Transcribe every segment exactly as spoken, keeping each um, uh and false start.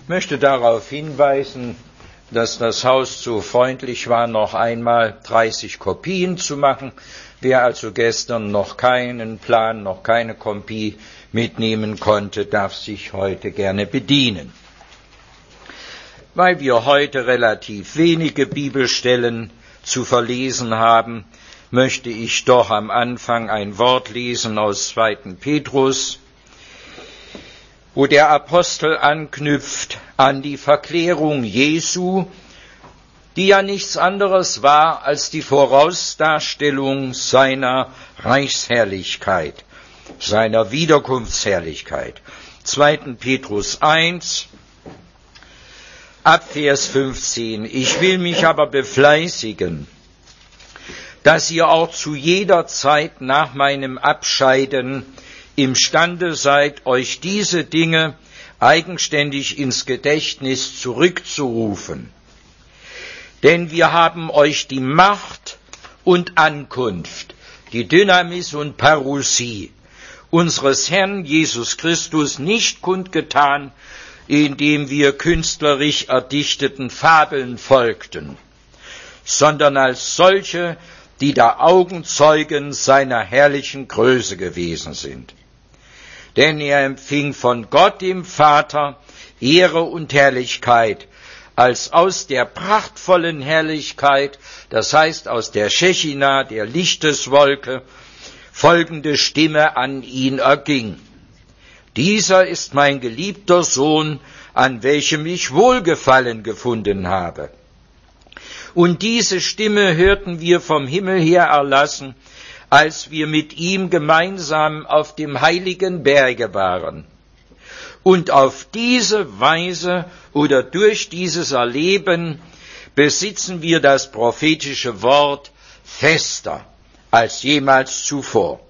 Ich möchte darauf hinweisen, dass das Haus so freundlich war, noch einmal dreißig Kopien zu machen. Wer also gestern noch keinen Plan, noch keine Kopie mitnehmen konnte, darf sich heute gerne bedienen. Weil wir heute relativ wenige Bibelstellen zu verlesen haben, möchte ich doch am Anfang ein Wort lesen aus zweiten Petrus, wo der Apostel anknüpft an die Verklärung Jesu, die ja nichts anderes war als die Vorausdarstellung seiner Reichsherrlichkeit, seiner Wiederkunftsherrlichkeit. zweiten Petrus eins, ab Vers fünfzehn. Ich will mich aber befleißigen, dass ihr auch zu jeder Zeit nach meinem Abscheiden imstande seid, euch diese Dinge eigenständig ins Gedächtnis zurückzurufen. Denn wir haben euch die Macht und Ankunft, die Dynamis und Parousie unseres Herrn Jesus Christus nicht kundgetan, indem wir künstlerisch erdichteten Fabeln folgten, sondern als solche, die da Augenzeugen seiner herrlichen Größe gewesen sind. Denn er empfing von Gott dem Vater Ehre und Herrlichkeit, als aus der prachtvollen Herrlichkeit, das heißt aus der Schechina, der Lichteswolke, folgende Stimme an ihn erging. Dieser ist mein geliebter Sohn, an welchem ich Wohlgefallen gefunden habe. Und diese Stimme hörten wir vom Himmel her erlassen, als wir mit ihm gemeinsam auf dem heiligen Berge waren. Und auf diese Weise oder durch dieses Erleben besitzen wir das prophetische Wort fester als jemals zuvor.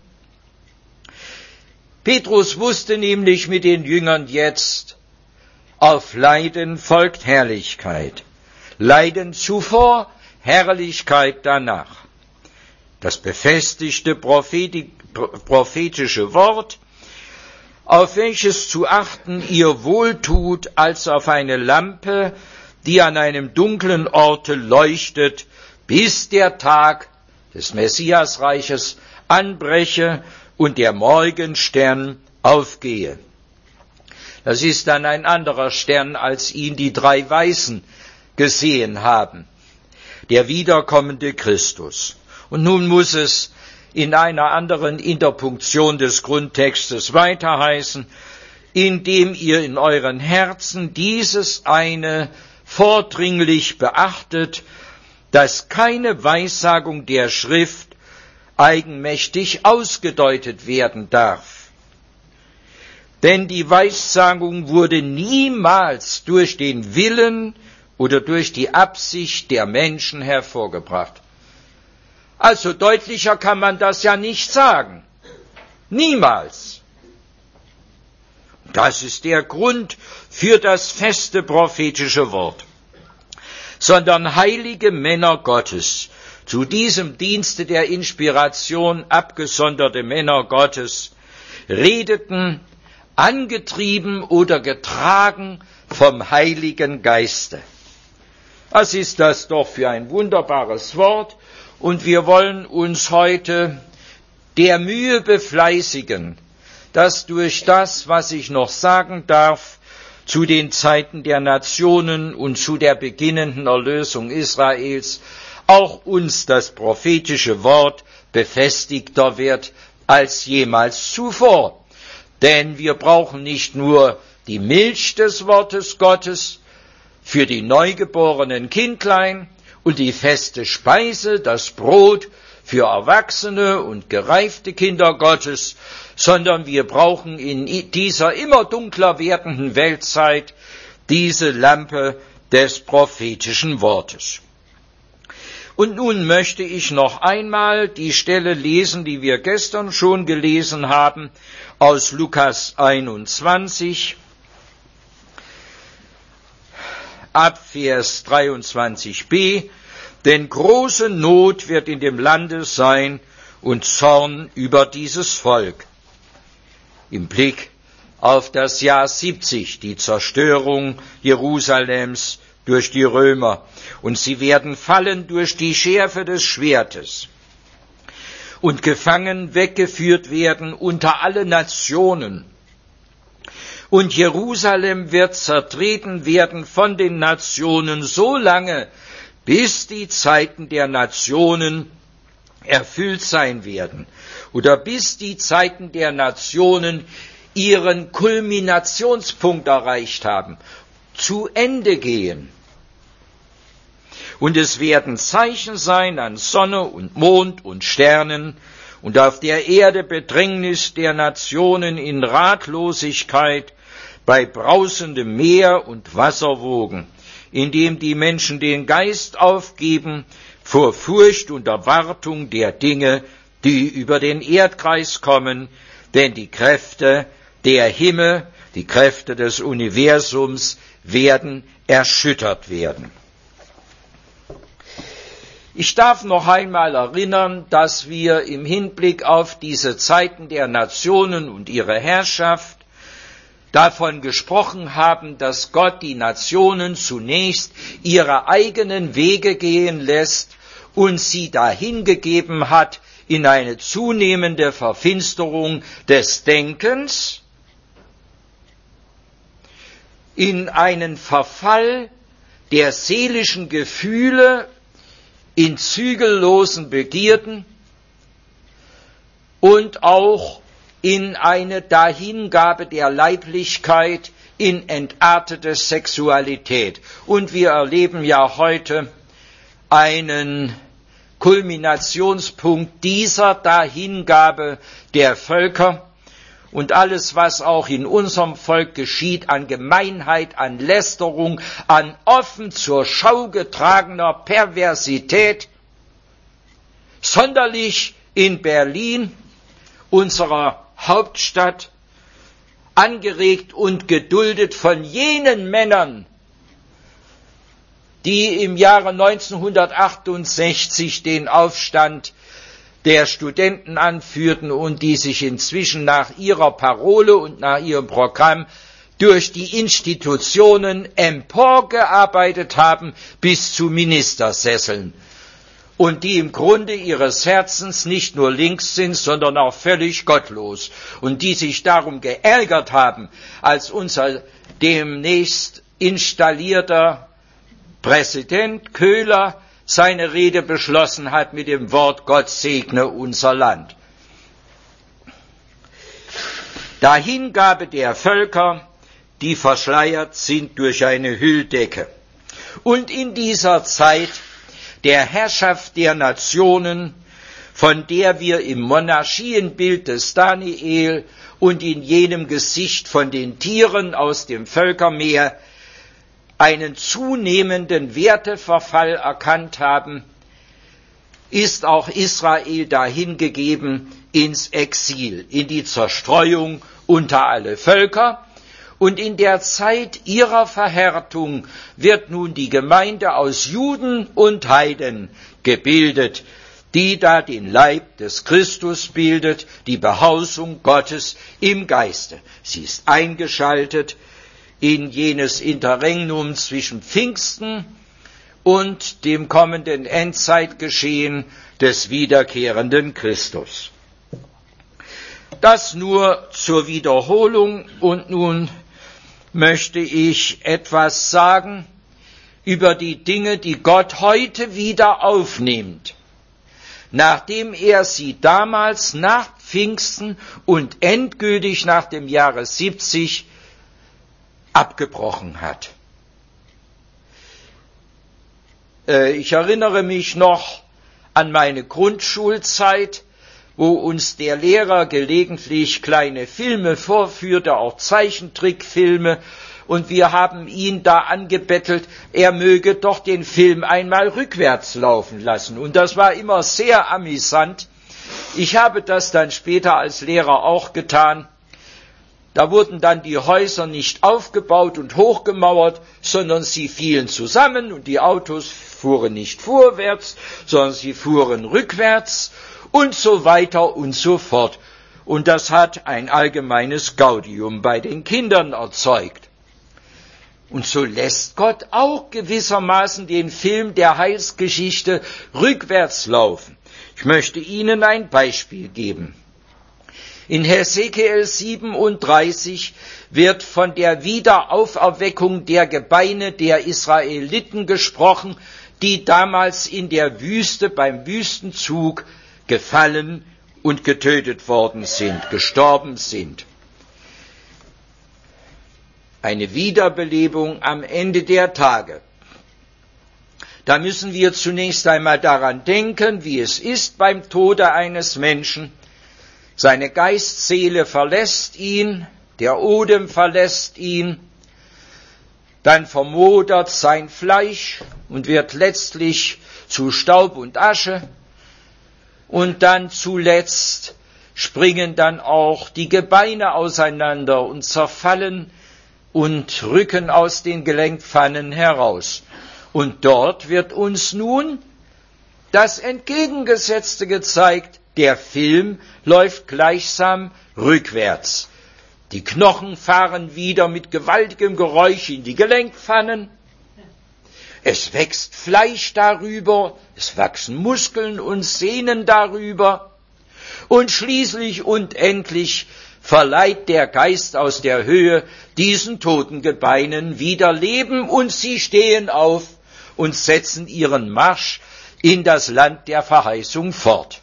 Petrus wusste nämlich mit den Jüngern jetzt, auf Leiden folgt Herrlichkeit. Leiden zuvor, Herrlichkeit danach. Das befestigte prophetische Wort, auf welches zu achten ihr wohltut, als auf eine Lampe, die an einem dunklen Orte leuchtet, bis der Tag des Messiasreiches anbreche und der Morgenstern aufgehe. Das ist dann ein anderer Stern, als ihn die drei Weisen gesehen haben, der wiederkommende Christus. Und nun muss es in einer anderen Interpunktion des Grundtextes weiter heißen, indem ihr in euren Herzen dieses eine vordringlich beachtet, dass keine Weissagung der Schrift eigenmächtig ausgedeutet werden darf. Denn die Weissagung wurde niemals durch den Willen oder durch die Absicht der Menschen hervorgebracht. Also deutlicher kann man das ja nicht sagen. Niemals. Das ist der Grund für das feste prophetische Wort. Sondern heilige Männer Gottes, zu diesem Dienste der Inspiration abgesonderte Männer Gottes, redeten, angetrieben oder getragen vom Heiligen Geiste. Was ist das doch für ein wunderbares Wort? Und wir wollen uns heute der Mühe befleißigen, dass durch das, was ich noch sagen darf, zu den Zeiten der Nationen und zu der beginnenden Erlösung Israels, auch uns das prophetische Wort befestigter wird als jemals zuvor. Denn wir brauchen nicht nur die Milch des Wortes Gottes für die neugeborenen Kindlein, und die feste Speise, das Brot für erwachsene und gereifte Kinder Gottes, sondern wir brauchen in dieser immer dunkler werdenden Weltzeit diese Lampe des prophetischen Wortes. Und nun möchte ich noch einmal die Stelle lesen, die wir gestern schon gelesen haben, aus Lukas einundzwanzig, ab Vers dreiundzwanzig b, denn große Not wird in dem Lande sein und Zorn über dieses Volk. Im Blick auf das Jahr siebzig, die Zerstörung Jerusalems durch die Römer. Und sie werden fallen durch die Schärfe des Schwertes und gefangen weggeführt werden unter alle Nationen. Und Jerusalem wird zertreten werden von den Nationen so lange, bis die Zeiten der Nationen erfüllt sein werden oder bis die Zeiten der Nationen ihren Kulminationspunkt erreicht haben, zu Ende gehen. Und es werden Zeichen sein an Sonne und Mond und Sternen und auf der Erde Bedrängnis der Nationen in Ratlosigkeit bei brausendem Meer und Wasserwogen, indem die Menschen den Geist aufgeben vor Furcht und Erwartung der Dinge, die über den Erdkreis kommen, denn die Kräfte der Himmel, die Kräfte des Universums werden erschüttert werden. Ich darf noch einmal erinnern, dass wir im Hinblick auf diese Zeiten der Nationen und ihre Herrschaft davon gesprochen haben, dass Gott die Nationen zunächst ihre eigenen Wege gehen lässt und sie dahingegeben hat in eine zunehmende Verfinsterung des Denkens, in einen Verfall der seelischen Gefühle, in zügellosen Begierden und auch in eine Dahingabe der Leiblichkeit, in entartete Sexualität. Und wir erleben ja heute einen Kulminationspunkt dieser Dahingabe der Völker. Und alles, was auch in unserem Volk geschieht, an Gemeinheit, an Lästerung, an offen zur Schau getragener Perversität, sonderlich in Berlin, unserer Hauptstadt, angeregt und geduldet von jenen Männern, die im Jahre neunzehnhundertachtundsechzig den Aufstand der Studenten anführten und die sich inzwischen nach ihrer Parole und nach ihrem Programm durch die Institutionen emporgearbeitet haben bis zu Ministersesseln und die im Grunde ihres Herzens nicht nur links sind, sondern auch völlig gottlos und die sich darum geärgert haben, als unser demnächst installierter Präsident Köhler seine Rede beschlossen hat mit dem Wort Gott segne unser Land. Dahingabe der Völker, die verschleiert sind durch eine Hülldecke. Und in dieser Zeit der Herrschaft der Nationen, von der wir im Monarchienbild des Daniel und in jenem Gesicht von den Tieren aus dem Völkermeer einen zunehmenden Werteverfall erkannt haben, ist auch Israel dahingegeben ins Exil, in die Zerstreuung unter alle Völker. Und in der Zeit ihrer Verhärtung wird nun die Gemeinde aus Juden und Heiden gebildet, die da den Leib des Christus bildet, die Behausung Gottes im Geiste. Sie ist eingeschaltet in jenes Interregnum zwischen Pfingsten und dem kommenden Endzeitgeschehen des wiederkehrenden Christus. Das nur zur Wiederholung, und nun möchte ich etwas sagen über die Dinge, die Gott heute wieder aufnimmt, nachdem er sie damals nach Pfingsten und endgültig nach dem Jahre siebzig abgebrochen hat. Ich erinnere mich noch an meine Grundschulzeit, wo uns der Lehrer gelegentlich kleine Filme vorführte, auch Zeichentrickfilme, und wir haben ihn da angebettelt, er möge doch den Film einmal rückwärts laufen lassen. Und das war immer sehr amüsant. Ich habe das dann später als Lehrer auch getan. Da wurden dann die Häuser nicht aufgebaut und hochgemauert, sondern sie fielen zusammen und die Autos fuhren nicht vorwärts, sondern sie fuhren rückwärts und so weiter und so fort. und das hat ein allgemeines Gaudium bei den Kindern erzeugt. Und so lässt Gott auch gewissermaßen den Film der Heilsgeschichte rückwärts laufen. Ich möchte Ihnen ein Beispiel geben. In Hesekiel siebenunddreißig wird von der Wiederauferweckung der Gebeine der Israeliten gesprochen, die damals in der Wüste beim Wüstenzug gefallen und getötet worden sind, gestorben sind. Eine Wiederbelebung am Ende der Tage. Da müssen wir zunächst einmal daran denken, wie es ist beim Tode eines Menschen. Seine Geistseele verlässt ihn, der Odem verlässt ihn, dann vermodert sein Fleisch und wird letztlich zu Staub und Asche. Und dann zuletzt springen dann auch die Gebeine auseinander und zerfallen und rücken aus den Gelenkpfannen heraus. Und dort wird uns nun das Entgegengesetzte gezeigt. Der Film läuft gleichsam rückwärts. Die Knochen fahren wieder mit gewaltigem Geräusch in die Gelenkpfannen. Es wächst Fleisch darüber, es wachsen Muskeln und Sehnen darüber. Und schließlich und endlich verleiht der Geist aus der Höhe diesen toten Gebeinen wieder Leben und sie stehen auf und setzen ihren Marsch in das Land der Verheißung fort.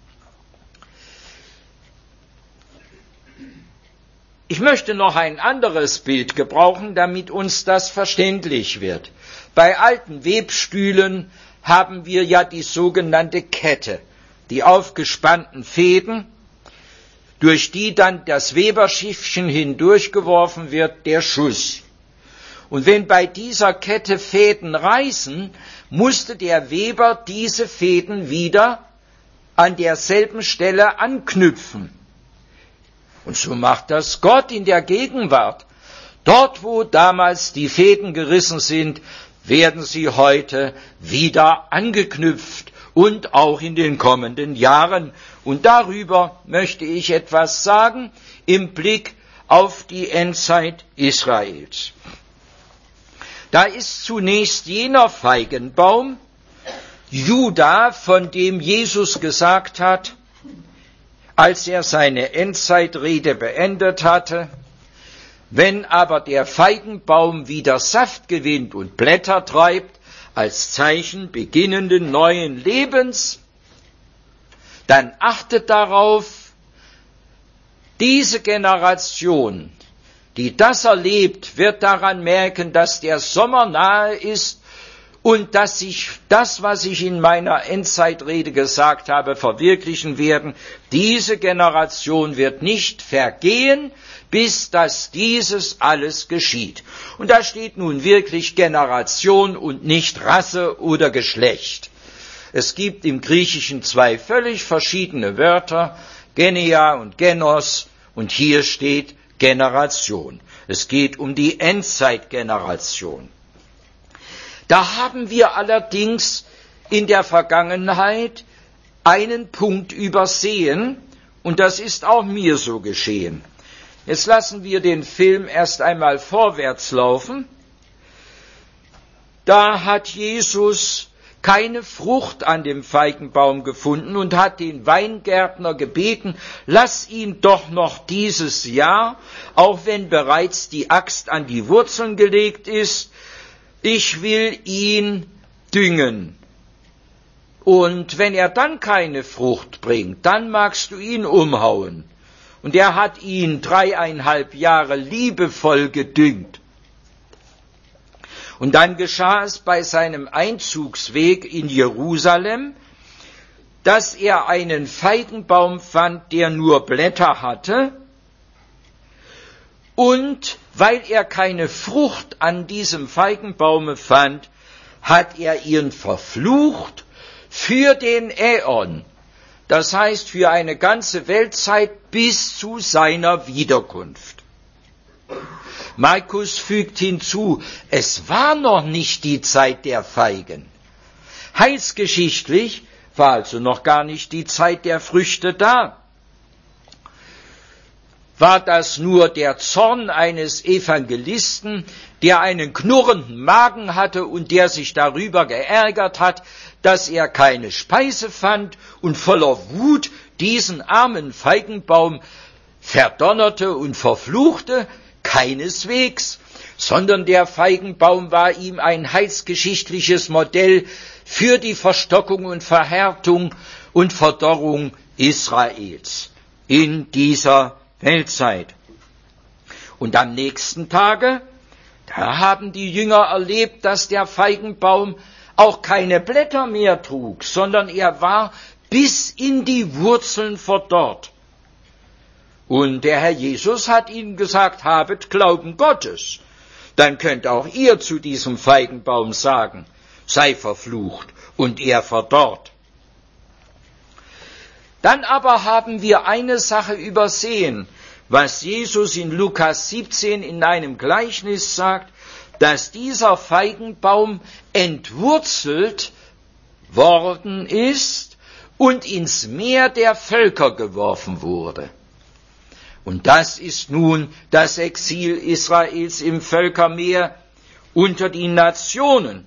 Ich möchte noch ein anderes Bild gebrauchen, damit uns das verständlich wird. Bei alten Webstühlen haben wir ja die sogenannte Kette, die aufgespannten Fäden, durch die dann das Weberschiffchen hindurchgeworfen wird, der Schuss. Und wenn bei dieser Kette Fäden reißen, musste der Weber diese Fäden wieder an derselben Stelle anknüpfen. Und so macht das Gott in der Gegenwart. Dort, wo damals die Fäden gerissen sind, werden sie heute wieder angeknüpft und auch in den kommenden Jahren. Und darüber möchte ich etwas sagen im Blick auf die Endzeit Israels. Da ist zunächst jener Feigenbaum, Juda, von dem Jesus gesagt hat, als er seine Endzeitrede beendet hatte: Wenn aber der Feigenbaum wieder Saft gewinnt und Blätter treibt, als Zeichen beginnenden neuen Lebens, dann achtet darauf, diese Generation, die das erlebt, wird daran merken, dass der Sommer nahe ist und dass sich das, was ich in meiner Endzeitrede gesagt habe, verwirklichen werden. Diese Generation wird nicht vergehen, bis dass dieses alles geschieht. Und da steht nun wirklich Generation und nicht Rasse oder Geschlecht. Es gibt im Griechischen zwei völlig verschiedene Wörter, Genea und Genos, und hier steht Generation. Es geht um die Endzeitgeneration. Da haben wir allerdings in der Vergangenheit einen Punkt übersehen, und das ist auch mir so geschehen. Jetzt lassen wir den Film erst einmal vorwärts laufen. Da hat Jesus keine Frucht an dem Feigenbaum gefunden und hat den Weingärtner gebeten, lass ihn doch noch dieses Jahr, auch wenn bereits die Axt an die Wurzeln gelegt ist, ich will ihn düngen. Und wenn er dann keine Frucht bringt, dann magst du ihn umhauen. Und er hat ihn dreieinhalb Jahre liebevoll gedüngt. Und dann geschah es bei seinem Einzugsweg in Jerusalem, dass er einen Feigenbaum fand, der nur Blätter hatte. Und weil er keine Frucht an diesem Feigenbaume fand, hat er ihn verflucht für den Äon. Das heißt für eine ganze Weltzeit bis zu seiner Wiederkunft. Markus fügt hinzu, es war noch nicht die Zeit der Feigen. Heilsgeschichtlich war also noch gar nicht die Zeit der Früchte da. war das nur der Zorn eines Evangelisten, der einen knurrenden Magen hatte und der sich darüber geärgert hat, dass er keine Speise fand und voller Wut diesen armen Feigenbaum verdonnerte und verfluchte? Keineswegs, sondern der Feigenbaum war ihm ein heilsgeschichtliches Modell für die Verstockung und Verhärtung und Verdorrung Israels in dieser Weltzeit. Und am nächsten Tage, da haben die Jünger erlebt, dass der Feigenbaum auch keine Blätter mehr trug, sondern er war bis in die Wurzeln verdorrt. Und der Herr Jesus hat ihnen gesagt, habet Glauben Gottes. Dann könnt auch ihr zu diesem Feigenbaum sagen, sei verflucht und er verdorrt. Dann aber haben wir eine Sache übersehen, was Jesus in Lukas siebzehn in einem Gleichnis sagt, dass dieser Feigenbaum entwurzelt worden ist und ins Meer der Völker geworfen wurde. Und das ist nun das Exil Israels im Völkermeer unter die Nationen.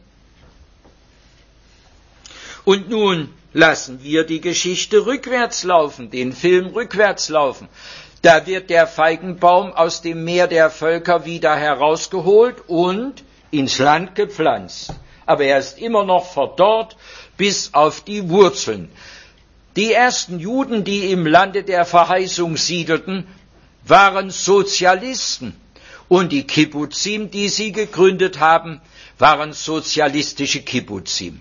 Und nun lassen wir die Geschichte rückwärts laufen, den Film rückwärts laufen. Da wird der Feigenbaum aus dem Meer der Völker wieder herausgeholt und ins Land gepflanzt. Aber er ist immer noch verdorrt bis auf die Wurzeln. Die ersten Juden, die im Lande der Verheißung siedelten, waren Sozialisten. Und die Kibbuzim, die sie gegründet haben, waren sozialistische Kibbuzim.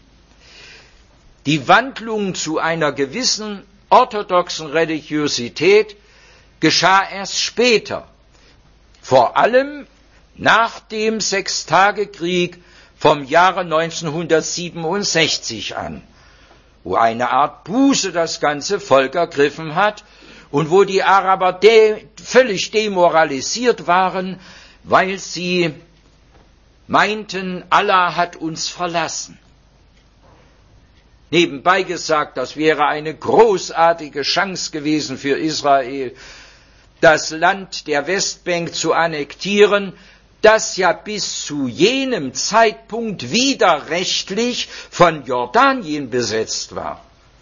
Die Wandlung zu einer gewissen orthodoxen Religiosität geschah erst später, vor allem nach dem Sechstagekrieg vom Jahre neunzehnhundertsiebenundsechzig an, wo eine Art Buße das ganze Volk ergriffen hat und wo die Araber de- völlig demoralisiert waren, weil sie meinten, Allah hat uns verlassen. Nebenbei gesagt, das wäre eine großartige Chance gewesen für Israel, das Land der Westbank zu annektieren, das ja bis zu jenem Zeitpunkt widerrechtlich von Jordanien besetzt war.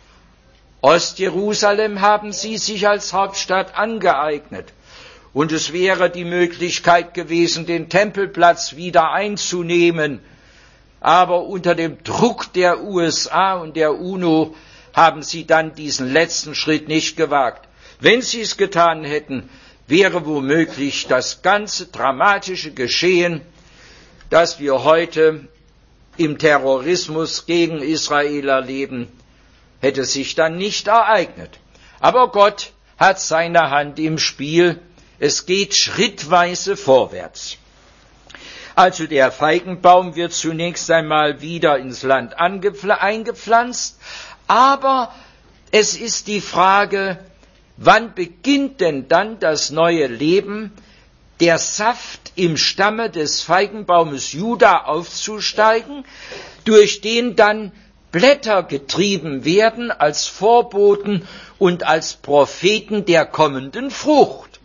Ostjerusalem haben sie sich als Hauptstadt angeeignet. Und es wäre die Möglichkeit gewesen, den Tempelplatz wieder einzunehmen. Aber unter dem Druck der U S A und der UNO haben sie dann diesen letzten Schritt nicht gewagt. Wenn sie es getan hätten, wäre womöglich das ganze dramatische Geschehen, das wir heute im Terrorismus gegen Israel erleben, hätte sich dann nicht ereignet. Aber Gott hat seine Hand im Spiel. Es geht schrittweise vorwärts. Also der Feigenbaum wird zunächst einmal wieder ins Land eingepflanzt, aber es ist die Frage, wann beginnt denn dann das neue Leben, der Saft im Stamme des Feigenbaumes Juda aufzusteigen, durch den dann Blätter getrieben werden als Vorboten und als Propheten der kommenden Frucht?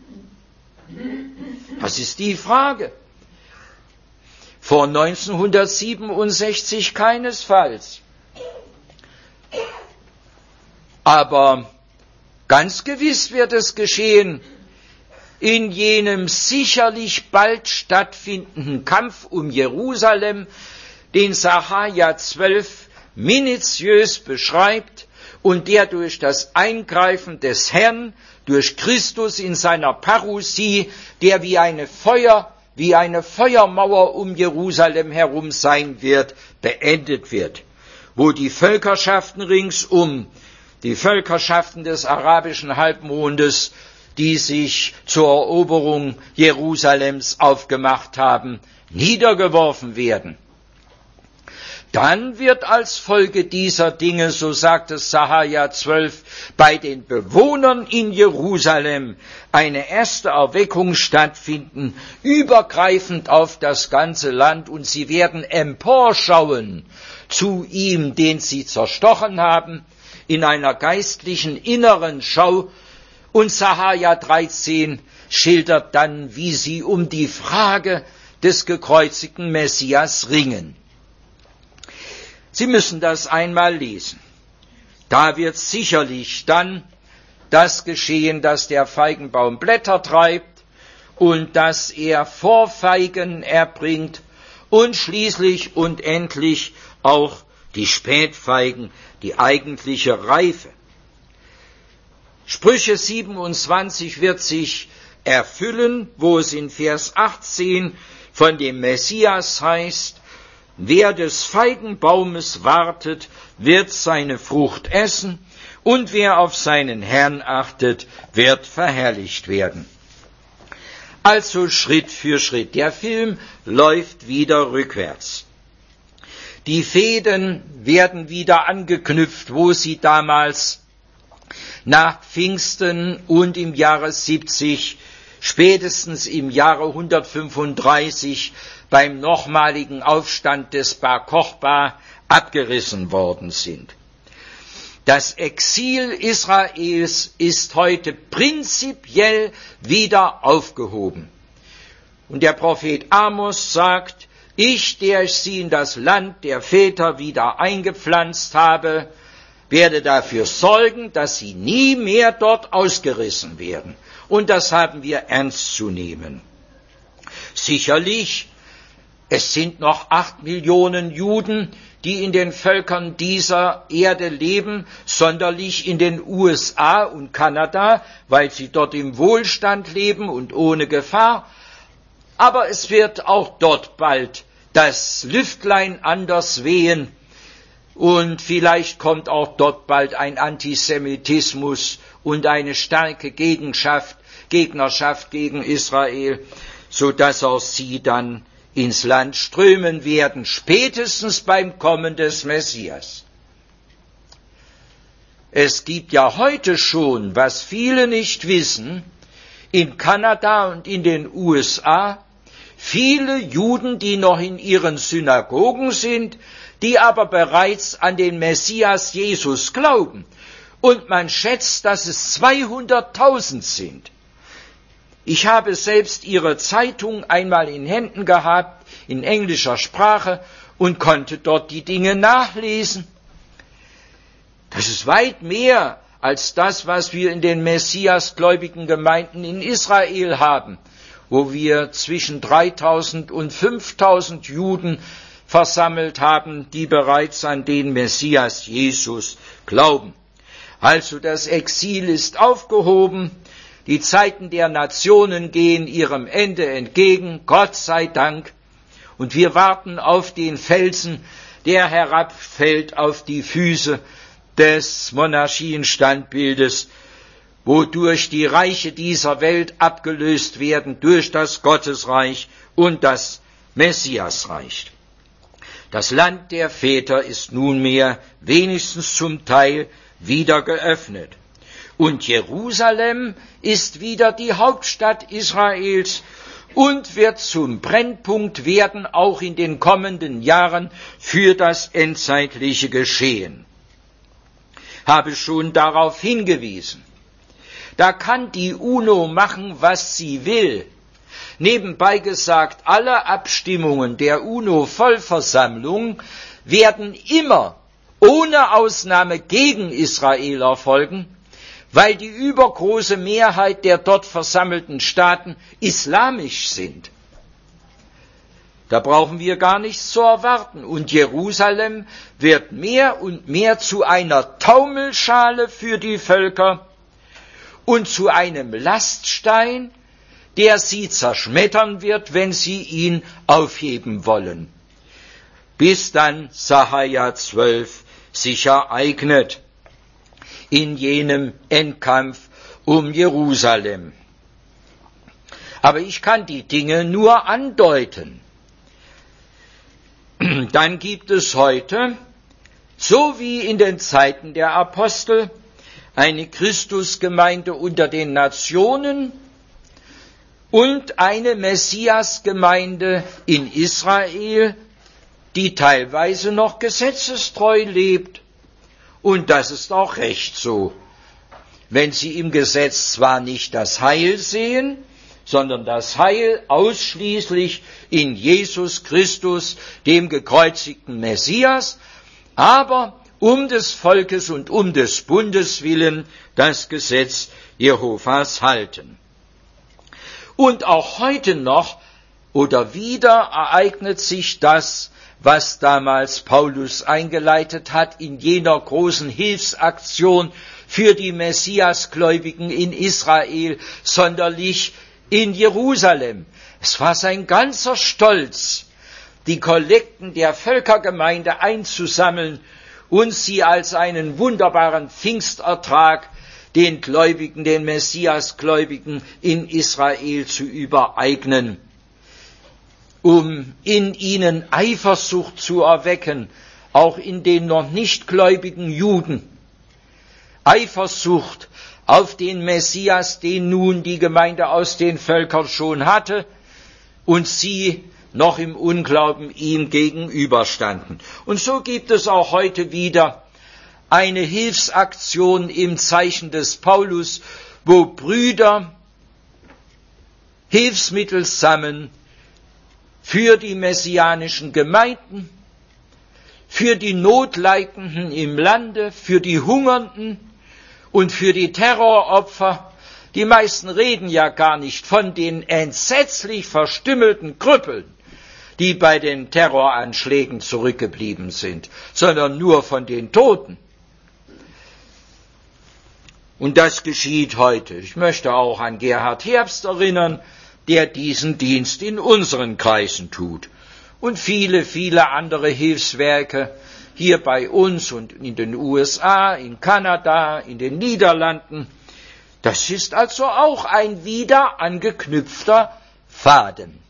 Das ist die Frage. Vor neunzehnhundertsiebenundsechzig keinesfalls. Aber ganz gewiss wird es geschehen in jenem sicherlich bald stattfindenden Kampf um Jerusalem, den Sacharja zwölf minutiös beschreibt und der durch das Eingreifen des Herrn, durch Christus in seiner Parousie, der wie eine Feuer, wie eine Feuermauer um Jerusalem herum sein wird, beendet wird, wo die Völkerschaften ringsum, die Völkerschaften des arabischen Halbmondes, die sich zur Eroberung Jerusalems aufgemacht haben, niedergeworfen werden. Dann wird als Folge dieser Dinge, so sagt es Sacharja zwölf, bei den Bewohnern in Jerusalem eine erste Erweckung stattfinden, übergreifend auf das ganze Land, und sie werden emporschauen zu ihm, den sie zerstochen haben, in einer geistlichen inneren Schau. Und Sacharja dreizehn schildert dann, wie sie um die Frage des gekreuzigten Messias ringen. Sie müssen das einmal lesen. Da wird sicherlich dann das geschehen, dass der Feigenbaum Blätter treibt und dass er Vorfeigen erbringt und schließlich und endlich auch die Spätfeigen, die eigentliche Reife. Sprüche siebenundzwanzig wird sich erfüllen, wo es in Vers achtzehn von dem Messias heißt: Wer des Feigenbaumes wartet, wird seine Frucht essen, und wer auf seinen Herrn achtet, wird verherrlicht werden. Also Schritt für Schritt. Der Film läuft wieder rückwärts. Die Fäden werden wieder angeknüpft, wo sie damals nach Pfingsten und im Jahre siebzig, spätestens im Jahre hundertfünfunddreißig beim nochmaligen Aufstand des Bar Kochba abgerissen worden sind. Das Exil Israels ist heute prinzipiell wieder aufgehoben. Und der Prophet Amos sagt: Ich, der ich sie in das Land der Väter wieder eingepflanzt habe, werde dafür sorgen, dass sie nie mehr dort ausgerissen werden. Und das haben wir ernst zu nehmen. Sicherlich, es sind noch acht Millionen Juden, die in den Völkern dieser Erde leben, sonderlich in den U S A und Kanada, weil sie dort im Wohlstand leben und ohne Gefahr. Aber es wird auch dort bald das Lüftlein anders wehen und vielleicht kommt auch dort bald ein Antisemitismus und eine starke Gegenschaft, Gegnerschaft gegen Israel, so dass auch sie dann ins Land strömen werden, spätestens beim Kommen des Messias. Es gibt ja heute schon, was viele nicht wissen, in Kanada und in den U S A viele Juden, die noch in ihren Synagogen sind, die aber bereits an den Messias Jesus glauben. Und man schätzt, dass es zweihunderttausend sind. Ich habe selbst ihre Zeitung einmal in Händen gehabt, in englischer Sprache, und konnte dort die Dinge nachlesen. Das ist weit mehr als das, was wir in den Messiasgläubigen Gemeinden in Israel haben, wo wir zwischen dreitausend und fünftausend Juden versammelt haben, die bereits an den Messias Jesus glauben. Also das Exil ist aufgehoben, die Zeiten der Nationen gehen ihrem Ende entgegen, Gott sei Dank, und wir warten auf den Felsen, der herabfällt auf die Füße des Monarchienstandbildes, wodurch die Reiche dieser Welt abgelöst werden durch das Gottesreich und das Messiasreich. Das Land der Väter ist nunmehr wenigstens zum Teil wieder geöffnet. Und Jerusalem ist wieder die Hauptstadt Israels und wird zum Brennpunkt werden, auch in den kommenden Jahren, für das endzeitliche Geschehen. Habe schon darauf hingewiesen. Da kann die UNO machen, was sie will. Nebenbei gesagt, alle Abstimmungen der UNO-Vollversammlung werden immer ohne Ausnahme gegen Israel erfolgen, weil die übergroße Mehrheit der dort versammelten Staaten islamisch sind. Da brauchen wir gar nichts zu erwarten. Und Jerusalem wird mehr und mehr zu einer Taumelschale für die Völker und zu einem Laststein, der sie zerschmettern wird, wenn sie ihn aufheben wollen. Bis dann Sacharja zwölf sich ereignet, in jenem Endkampf um Jerusalem. Aber ich kann die Dinge nur andeuten. Dann gibt es heute, so wie in den Zeiten der Apostel, eine Christusgemeinde unter den Nationen und eine Messiasgemeinde in Israel, die teilweise noch gesetzestreu lebt. Und das ist auch recht so. Wenn sie im Gesetz zwar nicht das Heil sehen, sondern das Heil ausschließlich in Jesus Christus, dem gekreuzigten Messias, aber um des Volkes und um des Bundes willen das Gesetz Jehovas halten. Und auch heute noch oder wieder ereignet sich das, was damals Paulus eingeleitet hat in jener großen Hilfsaktion für die Messiasgläubigen in Israel, sonderlich in Jerusalem. Es war sein ganzer Stolz, die Kollekten der Völkergemeinde einzusammeln und sie als einen wunderbaren Pfingstertrag den Gläubigen, den Messiasgläubigen in Israel zu übereignen, um in ihnen Eifersucht zu erwecken, auch in den noch nicht gläubigen Juden. Eifersucht auf den Messias, den nun die Gemeinde aus den Völkern schon hatte und sie noch im Unglauben ihm gegenüberstanden. Und so gibt es auch heute wieder eine Hilfsaktion im Zeichen des Paulus, wo Brüder Hilfsmittel sammeln für die messianischen Gemeinden, für die Notleidenden im Lande, für die Hungernden und für die Terroropfer. Die meisten reden ja gar nicht von den entsetzlich verstümmelten Krüppeln, die bei den Terroranschlägen zurückgeblieben sind, sondern nur von den Toten. Und das geschieht heute. Ich möchte auch an Gerhard Herbst erinnern, der diesen Dienst in unseren Kreisen tut. Und viele, viele andere Hilfswerke hier bei uns und in den U S A, in Kanada, in den Niederlanden. Das ist also auch ein wieder angeknüpfter Faden.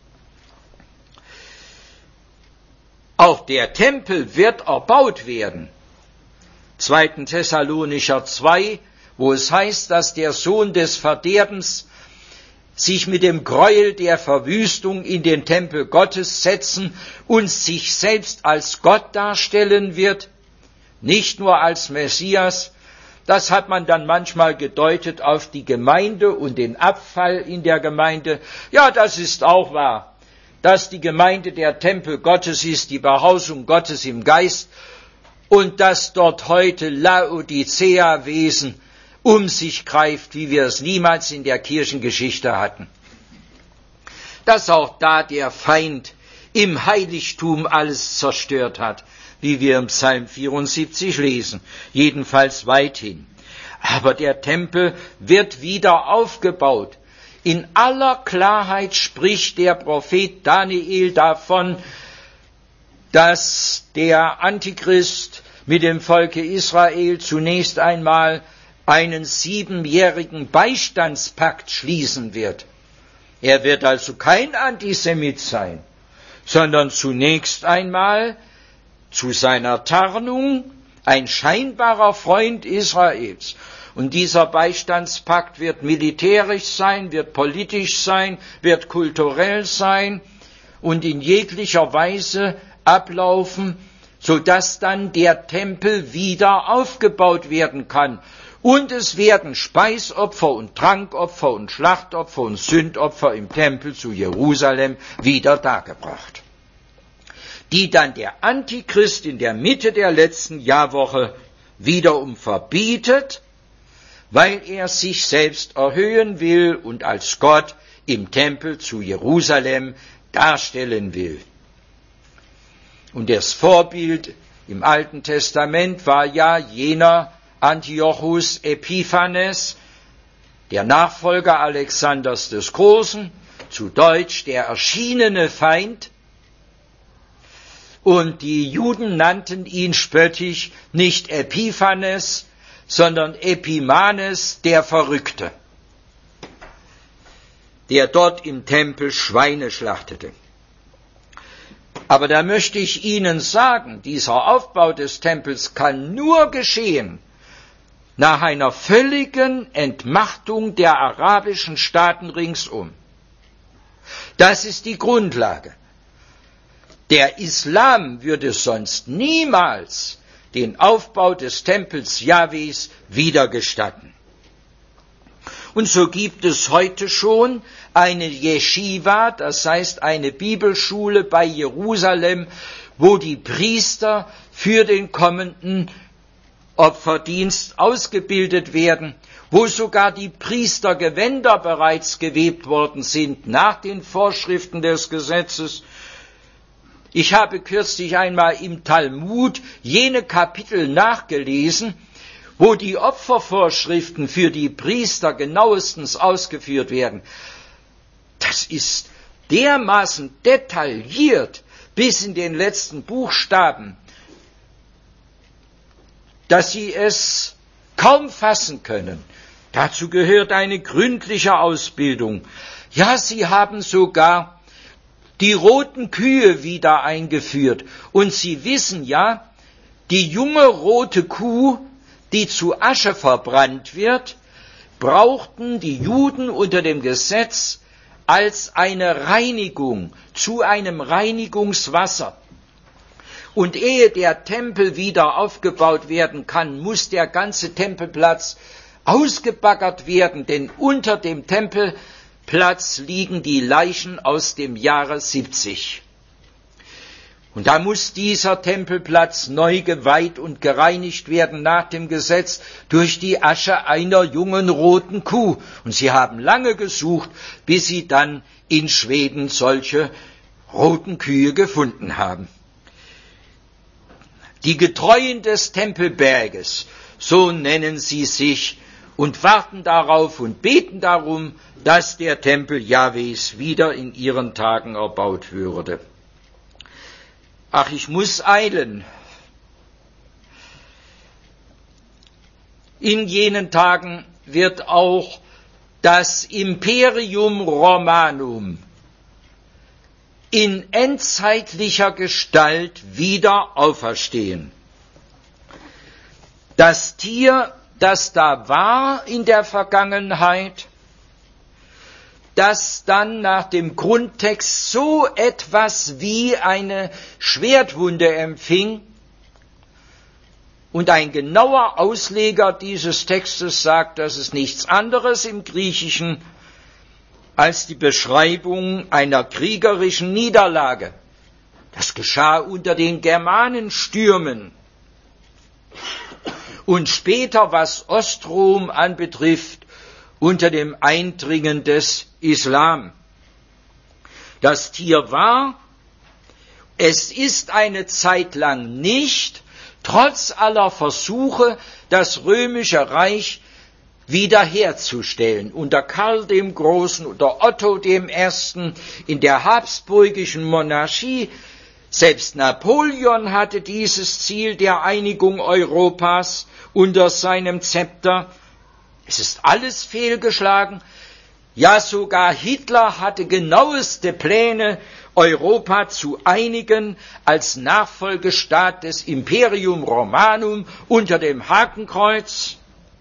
Auch der Tempel wird erbaut werden. zweiter Thessalonicher zwei, wo es heißt, dass der Sohn des Verderbens sich mit dem Gräuel der Verwüstung in den Tempel Gottes setzen und sich selbst als Gott darstellen wird, nicht nur als Messias. Das hat man dann manchmal gedeutet auf die Gemeinde und den Abfall in der Gemeinde. Ja, das ist auch wahr, dass die Gemeinde der Tempel Gottes ist, die Behausung Gottes im Geist, und dass dort heute Laodicea-Wesen um sich greift, wie wir es niemals in der Kirchengeschichte hatten. Dass auch da der Feind im Heiligtum alles zerstört hat, wie wir im Psalm vierundsiebzig lesen, jedenfalls weithin. Aber der Tempel wird wieder aufgebaut. In aller Klarheit spricht der Prophet Daniel davon, dass der Antichrist mit dem Volke Israel zunächst einmal einen siebenjährigen Beistandspakt schließen wird. Er wird also kein Antisemit sein, sondern zunächst einmal zu seiner Tarnung ein scheinbarer Freund Israels. Und dieser Beistandspakt wird militärisch sein, wird politisch sein, wird kulturell sein und in jeglicher Weise ablaufen, sodass dann der Tempel wieder aufgebaut werden kann. Und es werden Speisopfer und Trankopfer und Schlachtopfer und Sündopfer im Tempel zu Jerusalem wieder dargebracht, die dann der Antichrist in der Mitte der letzten Jahrwoche wiederum verbietet, weil er sich selbst erhöhen will und als Gott im Tempel zu Jerusalem darstellen will. Und das Vorbild im Alten Testament war ja jener Antiochus Epiphanes, der Nachfolger Alexanders des Großen, zu Deutsch der erschienene Feind. Und die Juden nannten ihn spöttisch nicht Epiphanes, sondern Epimanes, der Verrückte, der dort im Tempel Schweine schlachtete. Aber da möchte ich Ihnen sagen, dieser Aufbau des Tempels kann nur geschehen nach einer völligen Entmachtung der arabischen Staaten ringsum. Das ist die Grundlage. Der Islam würde sonst niemals den Aufbau des Tempels Jahwes wieder gestatten. Und so gibt es heute schon eine Yeshiva, das heißt eine Bibelschule bei Jerusalem, wo die Priester für den kommenden Opferdienst ausgebildet werden, wo sogar die Priestergewänder bereits gewebt worden sind nach den Vorschriften des Gesetzes. Ich habe kürzlich einmal im Talmud jene Kapitel nachgelesen, wo die Opfervorschriften für die Priester genauestens ausgeführt werden. Das ist dermaßen detailliert bis in den letzten Buchstaben, dass Sie es kaum fassen können. Dazu gehört eine gründliche Ausbildung. Ja, sie haben sogar die roten Kühe wieder eingeführt. Und Sie wissen ja, die junge rote Kuh, die zu Asche verbrannt wird, brauchten die Juden unter dem Gesetz als eine Reinigung, zu einem Reinigungswasser. Und ehe der Tempel wieder aufgebaut werden kann, muss der ganze Tempelplatz ausgebaggert werden, denn unter dem Tempelplatz liegen die Leichen aus dem Jahre siebzig. Und da muss dieser Tempelplatz neu geweiht und gereinigt werden nach dem Gesetz durch die Asche einer jungen roten Kuh. Und sie haben lange gesucht, bis sie dann in Schweden solche roten Kühe gefunden haben. Die Getreuen des Tempelberges, so nennen sie sich, und warten darauf und beten darum, dass der Tempel Jahwes wieder in ihren Tagen erbaut würde. Ach, ich muss eilen. In jenen Tagen wird auch das Imperium Romanum in endzeitlicher Gestalt wieder auferstehen. Das Tier, das da war in der Vergangenheit, das dann nach dem Grundtext so etwas wie eine Schwertwunde empfing, und ein genauer Ausleger dieses Textes sagt, dass es nichts anderes im Griechischen als die Beschreibung einer kriegerischen Niederlage. Das geschah unter den Germanenstürmen. Und später, was Ostrom anbetrifft, unter dem Eindringen des Islam. Das Tier war, es ist eine Zeit lang nicht, trotz aller Versuche, das römische Reich wiederherzustellen. Unter Karl dem Großen, unter Otto dem Ersten, in der habsburgischen Monarchie, selbst Napoleon hatte dieses Ziel der Einigung Europas unter seinem Zepter. Es ist alles fehlgeschlagen. Ja, sogar Hitler hatte genaueste Pläne, Europa zu einigen als Nachfolgestaat des Imperium Romanum unter dem Hakenkreuz.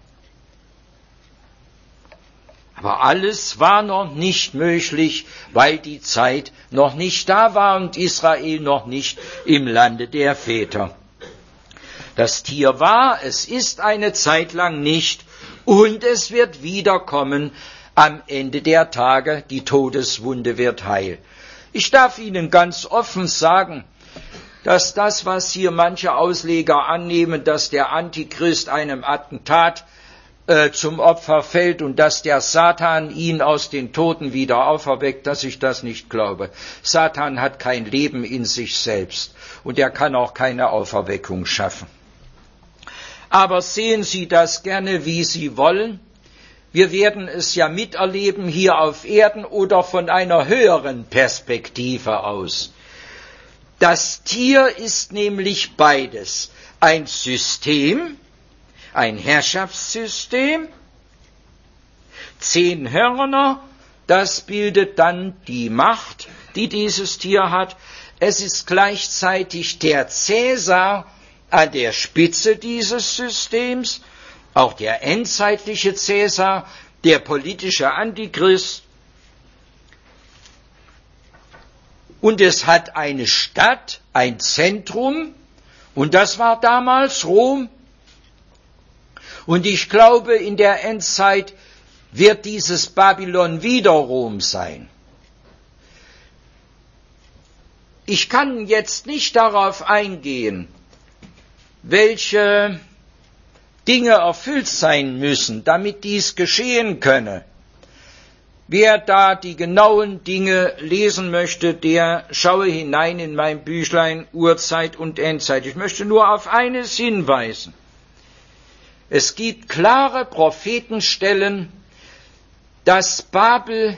Aber alles war noch nicht möglich, weil die Zeit noch nicht da war und Israel noch nicht im Lande der Väter. Das Tier war, es ist eine Zeit lang nicht, und es wird wiederkommen am Ende der Tage, die Todeswunde wird heil. Ich darf Ihnen ganz offen sagen, dass das, was hier manche Ausleger annehmen, dass der Antichrist einem Attentat äh, zum Opfer fällt und dass der Satan ihn aus den Toten wieder auferweckt, dass ich das nicht glaube. Satan hat kein Leben in sich selbst und er kann auch keine Auferweckung schaffen. Aber sehen Sie das gerne, wie Sie wollen. Wir werden es ja miterleben hier auf Erden oder von einer höheren Perspektive aus. Das Tier ist nämlich beides. Ein System, ein Herrschaftssystem, zehn Hörner, das bildet dann die Macht, die dieses Tier hat. Es ist gleichzeitig der Cäsar an der Spitze dieses Systems, auch der endzeitliche Cäsar, der politische Antichrist. Und es hat eine Stadt, ein Zentrum, und das war damals Rom. Und ich glaube, in der Endzeit wird dieses Babylon wieder Rom sein. Ich kann jetzt nicht darauf eingehen, welche Dinge erfüllt sein müssen, damit dies geschehen könne. Wer da die genauen Dinge lesen möchte, der schaue hinein in mein Büchlein Urzeit und Endzeit. Ich möchte nur auf eines hinweisen. Es gibt klare Prophetenstellen, dass Babel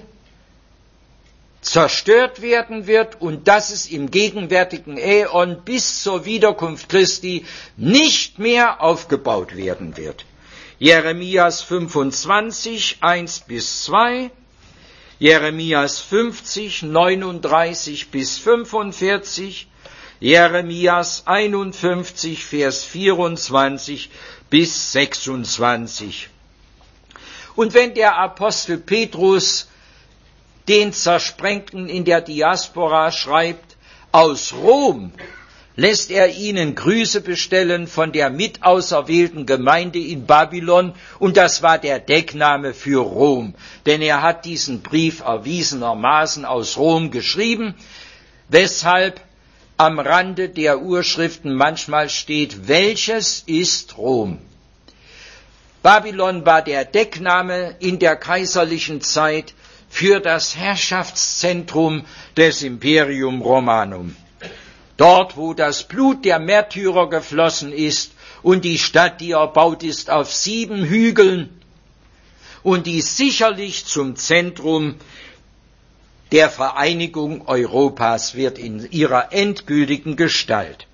zerstört werden wird und dass es im gegenwärtigen Äon bis zur Wiederkunft Christi nicht mehr aufgebaut werden wird. Jeremias fünfundzwanzig, eins bis zwei, Jeremias fünfzig, neununddreißig bis fünfundvierzig, Jeremias einundfünfzig, Vers vierundzwanzig bis sechsundzwanzig. Und wenn der Apostel Petrus den Zersprengten in der Diaspora schreibt, aus Rom lässt er ihnen Grüße bestellen von der mitauserwählten Gemeinde in Babylon, und das war der Deckname für Rom, denn er hat diesen Brief erwiesenermaßen aus Rom geschrieben, weshalb am Rande der Urschriften manchmal steht, welches ist Rom? Babylon war der Deckname in der kaiserlichen Zeit für das Herrschaftszentrum des Imperium Romanum. Dort, wo das Blut der Märtyrer geflossen ist und die Stadt, die erbaut ist auf sieben Hügeln und die sicherlich zum Zentrum der Vereinigung Europas wird in ihrer endgültigen Gestalt.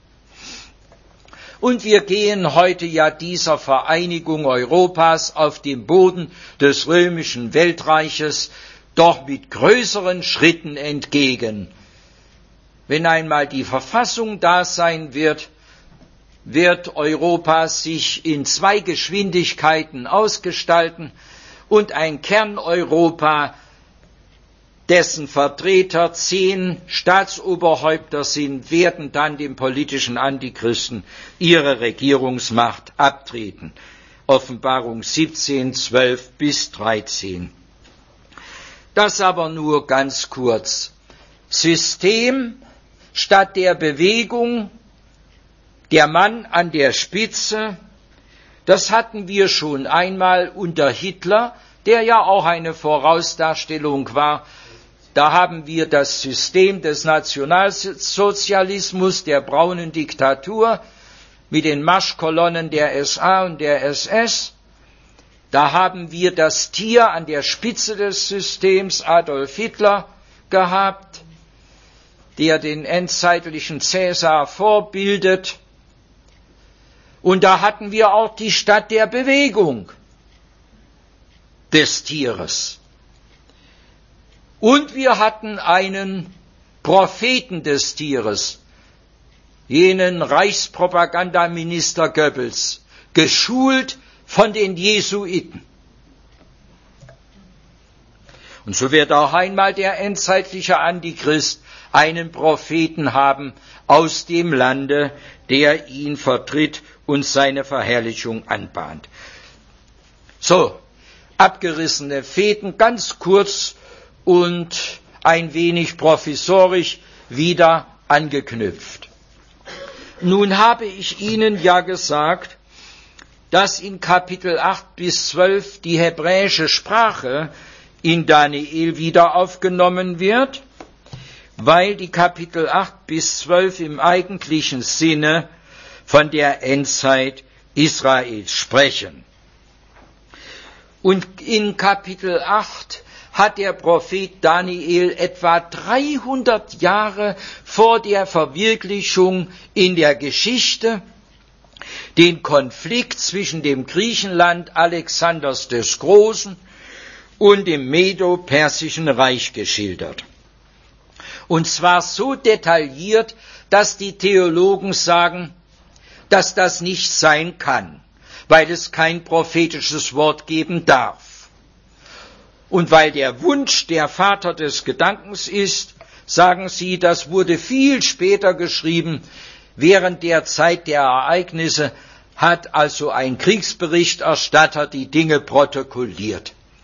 Und wir gehen heute ja dieser Vereinigung Europas auf dem Boden des römischen Weltreiches doch mit größeren Schritten entgegen. Wenn einmal die Verfassung da sein wird, wird Europa sich in zwei Geschwindigkeiten ausgestalten und ein Kerneuropa, dessen Vertreter zehn Staatsoberhäupter sind, werden dann dem politischen Antichristen ihre Regierungsmacht abtreten. Offenbarung siebzehn, zwölf bis dreizehn. Das aber nur ganz kurz. System statt der Bewegung, der Mann an der Spitze, das hatten wir schon einmal unter Hitler, der ja auch eine Vorausdarstellung war. Da haben wir das System des Nationalsozialismus, der braunen Diktatur, mit den Marschkolonnen der S A und der S S. Da haben wir das Tier an der Spitze des Systems, Adolf Hitler, gehabt, der den endzeitlichen Cäsar vorbildet. Und da hatten wir auch die Stadt der Bewegung des Tieres. Und wir hatten einen Propheten des Tieres, jenen Reichspropagandaminister Goebbels, geschult von den Jesuiten. Und so wird auch einmal der endzeitliche Antichrist einen Propheten haben aus dem Lande, der ihn vertritt und seine Verherrlichung anbahnt. So, abgerissene Fäden, ganz kurz und ein wenig provisorisch wieder angeknüpft. Nun habe ich Ihnen ja gesagt, dass in Kapitel acht bis zwölf die hebräische Sprache in Daniel wieder aufgenommen wird, weil die Kapitel acht bis zwölf im eigentlichen Sinne von der Endzeit Israels sprechen. Und in Kapitel acht hat der Prophet Daniel etwa dreihundert Jahre vor der Verwirklichung in der Geschichte den Konflikt zwischen dem Griechenland Alexanders des Großen und dem Medo-Persischen Reich geschildert. Und zwar so detailliert, dass die Theologen sagen, dass das nicht sein kann, weil es kein prophetisches Wort geben darf. Und weil der Wunsch der Vater des Gedankens ist, sagen sie, das wurde viel später geschrieben, während der Zeit der Ereignisse hat also ein Kriegsberichterstatter die Dinge protokolliert.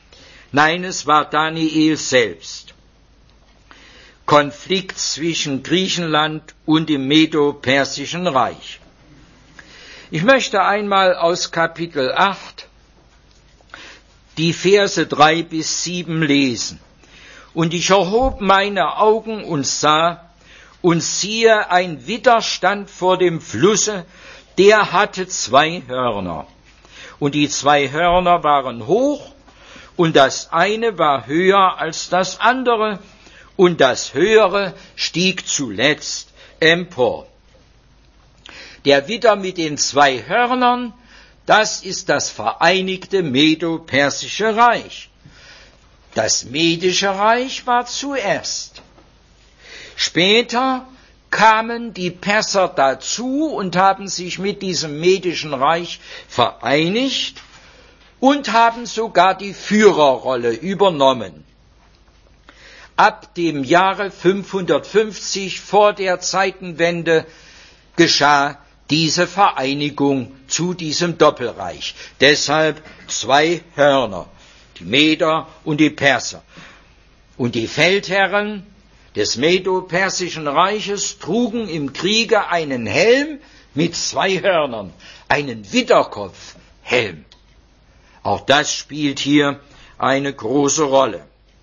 Nein, es war Daniel selbst. Konflikt zwischen Griechenland und dem Medo-Persischen Reich. Ich möchte einmal aus Kapitel acht die Verse drei bis sieben lesen. Und ich erhob meine Augen und sah, und siehe, ein Widder stand vor dem Flusse, der hatte zwei Hörner. Und die zwei Hörner waren hoch, und das eine war höher als das andere, und das Höhere stieg zuletzt empor. Der Widder mit den zwei Hörnern, das ist das vereinigte Medo-Persische Reich. Das Medische Reich war zuerst. Später kamen die Perser dazu und haben sich mit diesem Medischen Reich vereinigt und haben sogar die Führerrolle übernommen. Ab dem Jahre fünfhundertfünfzig vor der Zeitenwende geschah diese Vereinigung zu diesem Doppelreich. Deshalb zwei Hörner, die Meder und die Perser. Und die Feldherren des Medo-Persischen Reiches trugen im Kriege einen Helm mit zwei Hörnern, einen Widderkopfhelm. Auch das spielt hier eine große Rolle.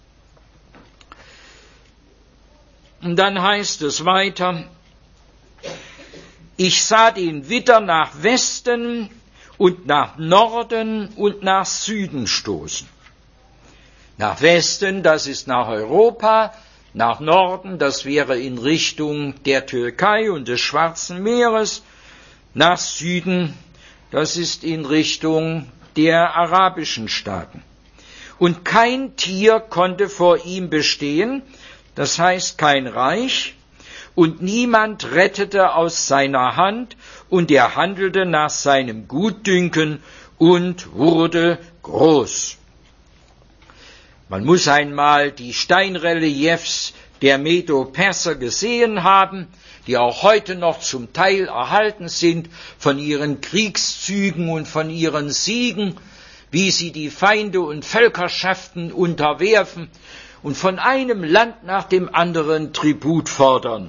Und dann heißt es weiter, ich sah den Widder nach Westen und nach Norden und nach Süden stoßen. Nach Westen, das ist nach Europa, nach Norden, das wäre in Richtung der Türkei und des Schwarzen Meeres, nach Süden, das ist in Richtung der arabischen Staaten. Und kein Tier konnte vor ihm bestehen, das heißt kein Reich, und niemand rettete aus seiner Hand, und er handelte nach seinem Gutdünken und wurde groß. Man muss einmal die Steinreliefs der Medo-Perser gesehen haben, die auch heute noch zum Teil erhalten sind von ihren Kriegszügen und von ihren Siegen, wie sie die Feinde und Völkerschaften unterwerfen und von einem Land nach dem anderen Tribut fordern.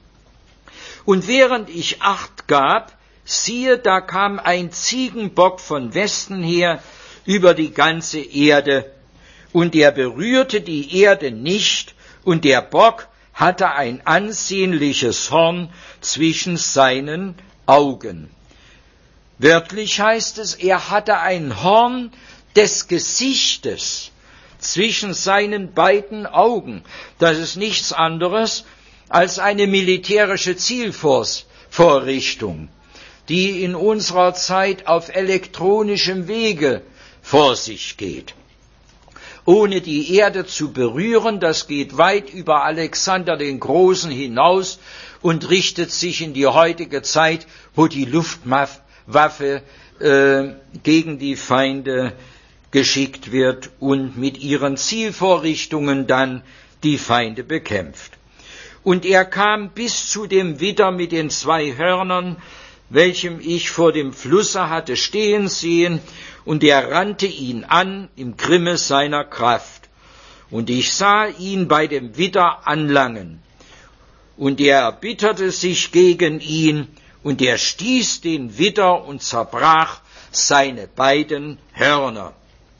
Und während ich Acht gab, siehe, da kam ein Ziegenbock von Westen her über die ganze Erde, und er berührte die Erde nicht, und der Bock hatte ein ansehnliches Horn zwischen seinen Augen. Wörtlich heißt es, er hatte ein Horn des Gesichtes zwischen seinen beiden Augen. Das ist nichts anderes als eine militärische Zielvorrichtung, die in unserer Zeit auf elektronischem Wege vor sich geht. Ohne die Erde zu berühren, das geht weit über Alexander den Großen hinaus und richtet sich in die heutige Zeit, wo die Luftwaffe äh, gegen die Feinde geschickt wird und mit ihren Zielvorrichtungen dann die Feinde bekämpft. Und er kam bis zu dem Widder mit den zwei Hörnern, welchem ich vor dem Flusse hatte stehen sehen, und er rannte ihn an im Grimme seiner Kraft. Und ich sah ihn bei dem Widder anlangen. Und er erbitterte sich gegen ihn, und er stieß den Widder und zerbrach seine beiden Hörner.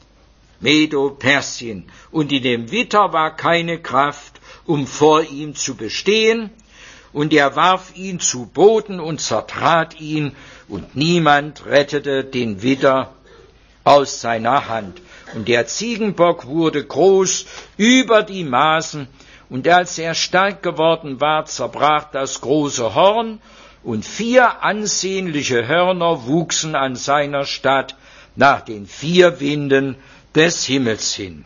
Medo-Persien. Und in dem Widder war keine Kraft, um vor ihm zu bestehen, und er warf ihn zu Boden und zertrat ihn, und niemand rettete den Widder aus seiner Hand. Und der Ziegenbock wurde groß über die Maßen, und als er stark geworden war, zerbrach das große Horn, und vier ansehnliche Hörner wuchsen an seiner Stadt nach den vier Winden des Himmels hin.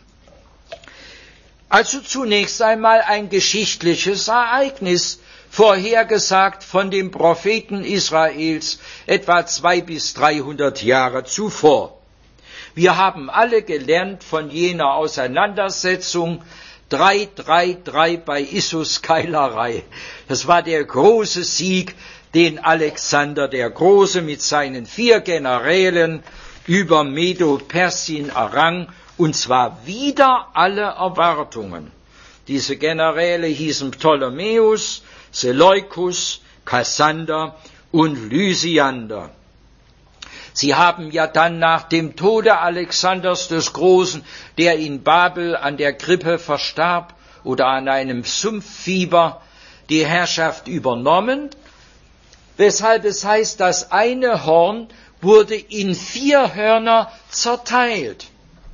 Also zunächst einmal ein geschichtliches Ereignis, vorhergesagt von dem Propheten Israels etwa zwei bis dreihundert Jahre zuvor. Wir haben alle gelernt von jener Auseinandersetzung drei drei drei bei Issus-Keilerei. Das war der große Sieg, den Alexander der Große mit seinen vier Generälen über Medo-Persien errang und zwar wider alle Erwartungen. Diese Generäle hießen Ptolemäus, Seleukus, Kassander und Lysiander. Sie haben ja dann nach dem Tode Alexanders des Großen, der in Babel an der Grippe verstarb oder an einem Sumpffieber, die Herrschaft übernommen, weshalb es heißt, das eine Horn wurde in vier Hörner zerteilt.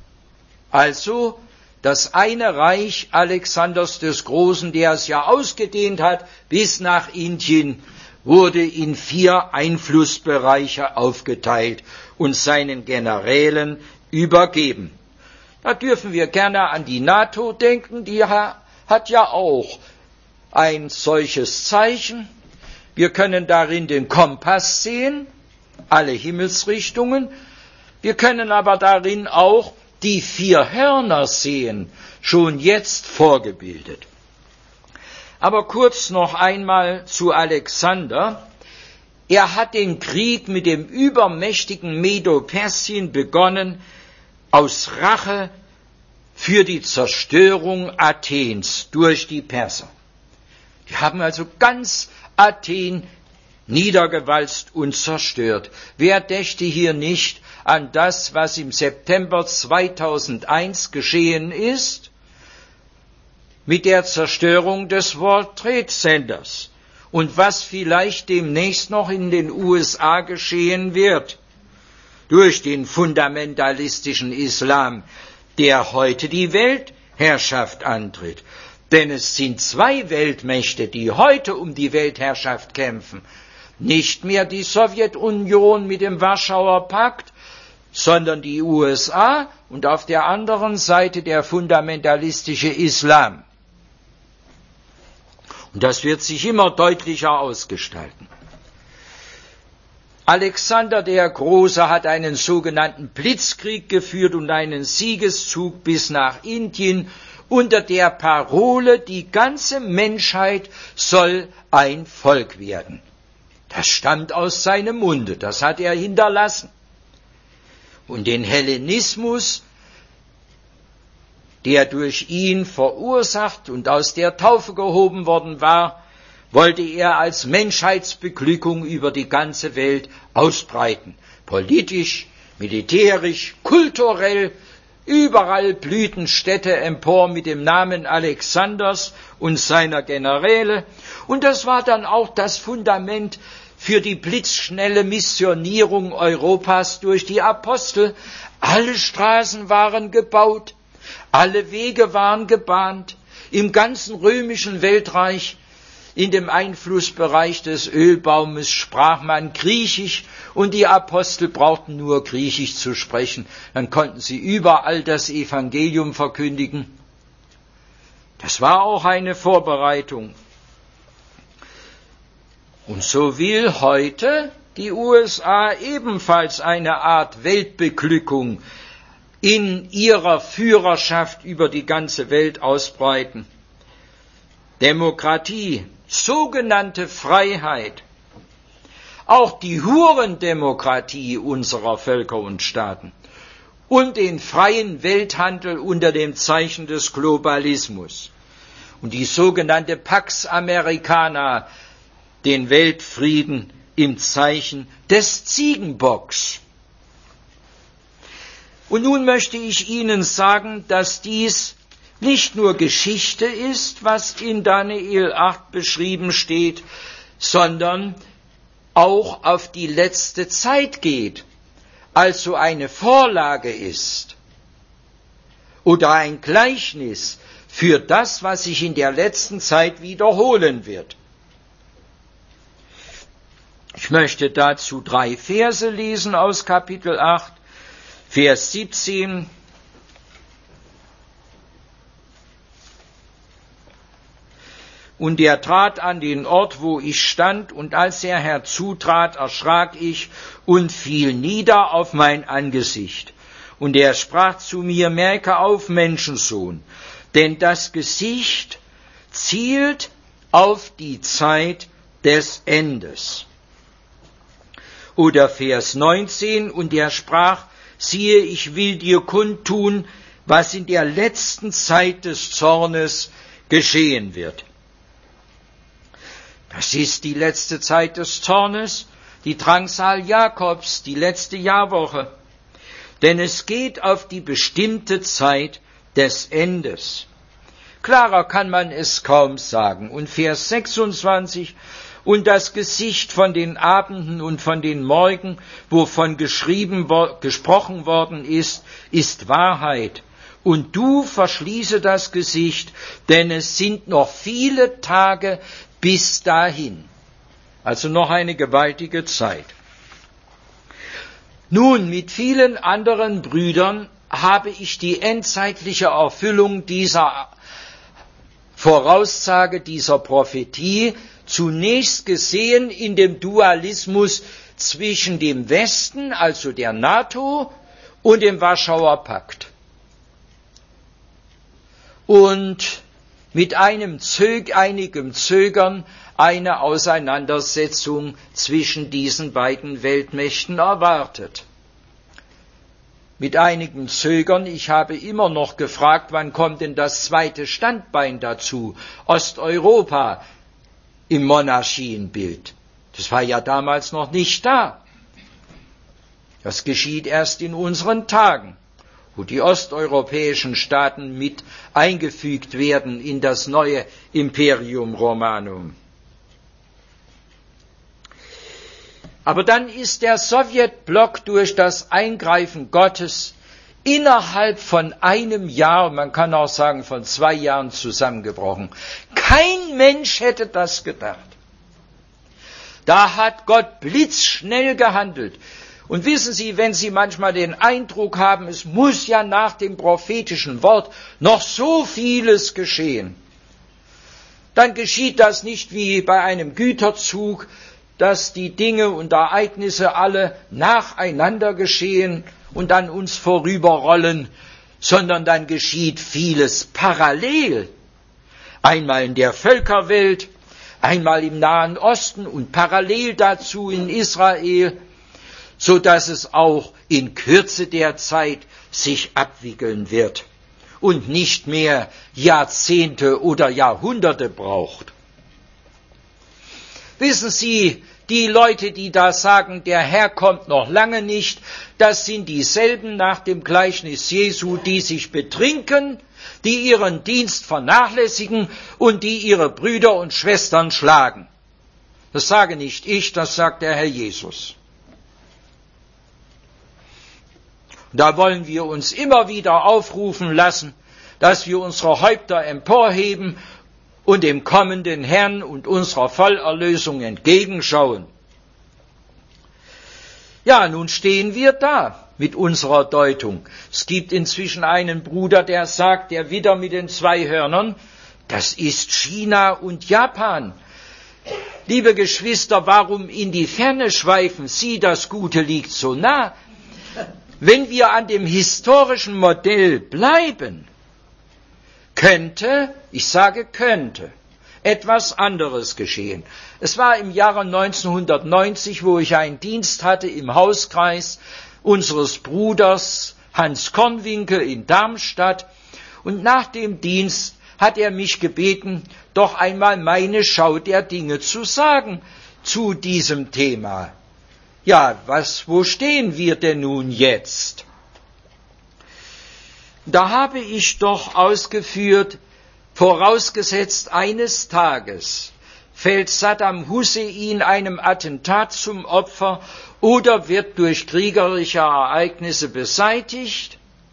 Also das eine Reich Alexanders des Großen, der es ja ausgedehnt hat bis nach Indien, wurde in vier Einflussbereiche aufgeteilt und seinen Generälen übergeben. Da dürfen wir gerne an die NATO denken, die hat ja auch ein solches Zeichen. Wir können darin den Kompass sehen, alle Himmelsrichtungen. Wir können aber darin auch die vier Hörner sehen, schon jetzt vorgebildet. Aber kurz noch einmal zu Alexander. Er hat den Krieg mit dem übermächtigen Medo-Persien begonnen, aus Rache für die Zerstörung Athens durch die Perser. Die haben also ganz Athen niedergewalzt und zerstört. Wer dächte hier nicht an das, was im September zweitausendeins geschehen ist, mit der Zerstörung des World Trade Centers und was vielleicht demnächst noch in den U S A geschehen wird, durch den fundamentalistischen Islam, der heute die Weltherrschaft antritt. Denn es sind zwei Weltmächte, die heute um die Weltherrschaft kämpfen. Nicht mehr die Sowjetunion mit dem Warschauer Pakt, sondern die U S A und auf der anderen Seite der fundamentalistische Islam. Und das wird sich immer deutlicher ausgestalten. Alexander der Große hat einen sogenannten Blitzkrieg geführt und einen Siegeszug bis nach Indien unter der Parole, die ganze Menschheit soll ein Volk werden. Das stammt aus seinem Munde, das hat er hinterlassen. Und den Hellenismus, der durch ihn verursacht und aus der Taufe gehoben worden war, wollte er als Menschheitsbeglückung über die ganze Welt ausbreiten. Politisch, militärisch, kulturell, überall blühten Städte empor mit dem Namen Alexanders und seiner Generäle. Und das war dann auch das Fundament für die blitzschnelle Missionierung Europas durch die Apostel. Alle Straßen waren gebaut, alle Wege waren gebahnt. Im ganzen römischen Weltreich, in dem Einflussbereich des Ölbaumes, sprach man Griechisch und die Apostel brauchten nur Griechisch zu sprechen. Dann konnten sie überall das Evangelium verkündigen. Das war auch eine Vorbereitung. Und so will heute die U S A ebenfalls eine Art Weltbeglückung in ihrer Führerschaft über die ganze Welt ausbreiten. Demokratie, sogenannte Freiheit, auch die Hurendemokratie unserer Völker und Staaten und den freien Welthandel unter dem Zeichen des Globalismus und die sogenannte Pax Americana, den Weltfrieden im Zeichen des Ziegenbocks. Und nun möchte ich Ihnen sagen, dass dies nicht nur Geschichte ist, was in Daniel acht beschrieben steht, sondern auch auf die letzte Zeit geht, also eine Vorlage ist oder ein Gleichnis für das, was sich in der letzten Zeit wiederholen wird. Ich möchte dazu drei Verse lesen aus Kapitel acht, Vers siebzehn. Und er trat an den Ort, wo ich stand, und als er herzutrat, erschrak ich und fiel nieder auf mein Angesicht. Und er sprach zu mir, merke auf, Menschensohn, denn das Gesicht zielt auf die Zeit des Endes. Oder Vers neunzehn, und er sprach, siehe, ich will dir kundtun, was in der letzten Zeit des Zornes geschehen wird. Das ist die letzte Zeit des Zornes, die Drangsal Jakobs, die letzte Jahrwoche. Denn es geht auf die bestimmte Zeit des Endes. Klarer kann man es kaum sagen. Und Vers sechsundzwanzig, und das Gesicht von den Abenden und von den Morgen, wovon geschrieben, gesprochen worden ist, ist Wahrheit. Und du verschließe das Gesicht, denn es sind noch viele Tage bis dahin. Also noch eine gewaltige Zeit. Nun, mit vielen anderen Brüdern habe ich die endzeitliche Erfüllung dieser Voraussage, dieser Prophetie zunächst gesehen in dem Dualismus zwischen dem Westen, also der NATO, und dem Warschauer Pakt. Und mit einem Zög, einigem Zögern eine Auseinandersetzung zwischen diesen beiden Weltmächten erwartet. Mit einigem Zögern, ich habe immer noch gefragt, wann kommt denn das zweite Standbein dazu? Osteuropa im Monarchienbild. Das war ja damals noch nicht da. Das geschieht erst in unseren Tagen, wo die osteuropäischen Staaten mit eingefügt werden in das neue Imperium Romanum. Aber dann ist der Sowjetblock durch das Eingreifen Gottes innerhalb von einem Jahr, man kann auch sagen von zwei Jahren, zusammengebrochen. Kein Mensch hätte das gedacht. Da hat Gott blitzschnell gehandelt. Und wissen Sie, wenn Sie manchmal den Eindruck haben, es muss ja nach dem prophetischen Wort noch so vieles geschehen, dann geschieht das nicht wie bei einem Güterzug, dass die Dinge und Ereignisse alle nacheinander geschehen und an uns vorüberrollen, sondern dann geschieht vieles parallel. Einmal in der Völkerwelt, einmal im Nahen Osten und parallel dazu in Israel, so dass es auch in Kürze der Zeit sich abwickeln wird und nicht mehr Jahrzehnte oder Jahrhunderte braucht. Wissen Sie, die Leute, die da sagen, der Herr kommt noch lange nicht, das sind dieselben nach dem Gleichnis Jesu, die sich betrinken, die ihren Dienst vernachlässigen und die ihre Brüder und Schwestern schlagen. Das sage nicht ich, das sagt der Herr Jesus. Da wollen wir uns immer wieder aufrufen lassen, dass wir unsere Häupter emporheben und dem kommenden Herrn und unserer Vollerlösung entgegenschauen. Ja, nun stehen wir da mit unserer Deutung. Es gibt inzwischen einen Bruder, der sagt, der Widder mit den zwei Hörnern, das ist China und Japan. Liebe Geschwister, warum in die Ferne schweifen Sie, das Gute liegt so nah? Wenn wir an dem historischen Modell bleiben, könnte, ich sage könnte, etwas anderes geschehen. Es war im Jahre neunzehnhundertneunzig, wo ich einen Dienst hatte im Hauskreis unseres Bruders Hans Kornwinkel in Darmstadt, und nach dem Dienst hat er mich gebeten, doch einmal meine Schau der Dinge zu sagen zu diesem Thema. Ja, was, wo stehen wir denn nun jetzt? Da habe ich doch ausgeführt, vorausgesetzt eines Tages fällt Saddam Hussein einem Attentat zum Opfer oder wird durch kriegerische Ereignisse beseitigt,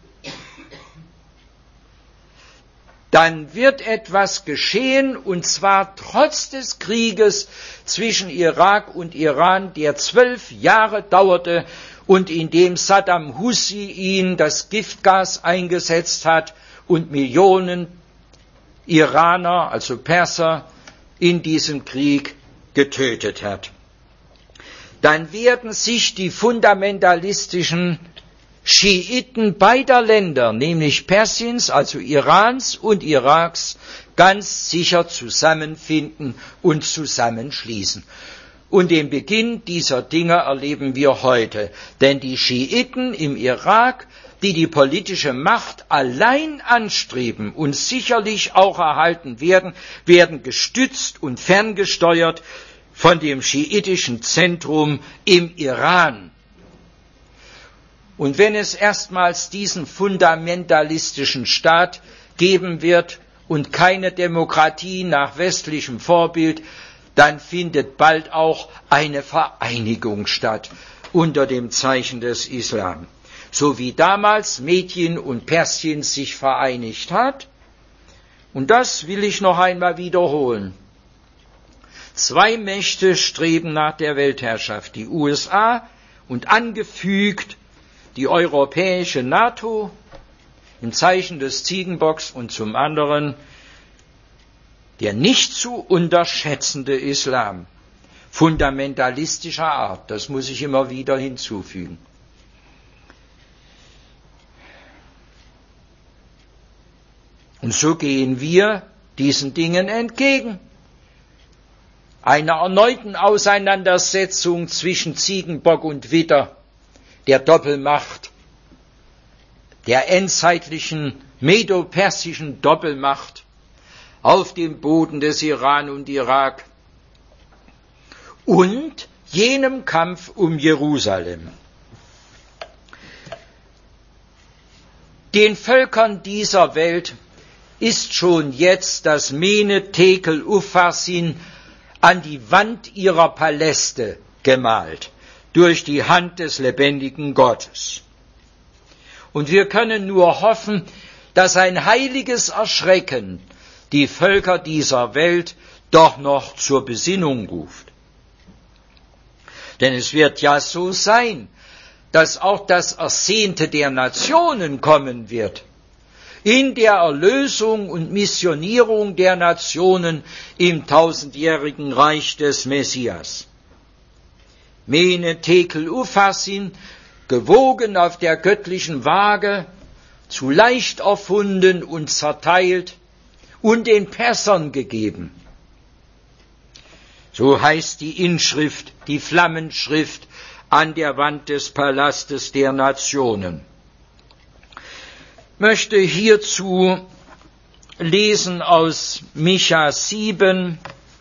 dann wird etwas geschehen, und zwar trotz des Krieges zwischen Irak und Iran, der zwölf Jahre dauerte und in dem Saddam Hussein das Giftgas eingesetzt hat und Millionen Iraner, also Perser, in diesem Krieg getötet hat. Dann werden sich die fundamentalistischen Schiiten beider Länder, nämlich Persiens, also Irans und Iraks, ganz sicher zusammenfinden und zusammenschließen. Und den Beginn dieser Dinge erleben wir heute. Denn die Schiiten im Irak, die die politische Macht allein anstreben und sicherlich auch erhalten werden, werden gestützt und ferngesteuert von dem schiitischen Zentrum im Iran. Und wenn es erstmals diesen fundamentalistischen Staat geben wird und keine Demokratie nach westlichem Vorbild, dann findet bald auch eine Vereinigung statt unter dem Zeichen des Islam. So wie damals Medien und Persien sich vereinigt hat. Und das will ich noch einmal wiederholen. Zwei Mächte streben nach der Weltherrschaft, die U S A und angefügt die europäische NATO im Zeichen des Ziegenbocks und zum anderen der nicht zu unterschätzende Islam, fundamentalistischer Art, das muss ich immer wieder hinzufügen. Und so gehen wir diesen Dingen entgegen. Einer erneuten Auseinandersetzung zwischen Ziegenbock und Widder, der Doppelmacht, der endzeitlichen medo-persischen Doppelmacht auf dem Boden des Iran und Irak und jenem Kampf um Jerusalem. Den Völkern dieser Welt ist schon jetzt das Mene, Tekel, Upharsin an die Wand ihrer Paläste gemalt, durch die Hand des lebendigen Gottes. Und wir können nur hoffen, dass ein heiliges Erschrecken die Völker dieser Welt doch noch zur Besinnung ruft. Denn es wird ja so sein, dass auch das Ersehnte der Nationen kommen wird, in der Erlösung und Missionierung der Nationen im tausendjährigen Reich des Messias. Mene, Tekel, Upharsin, gewogen auf der göttlichen Waage, zu leicht erfunden und zerteilt und den Persern gegeben. So heißt die Inschrift, die Flammenschrift an der Wand des Palastes der Nationen. Ich möchte hierzu lesen aus Micha sieben,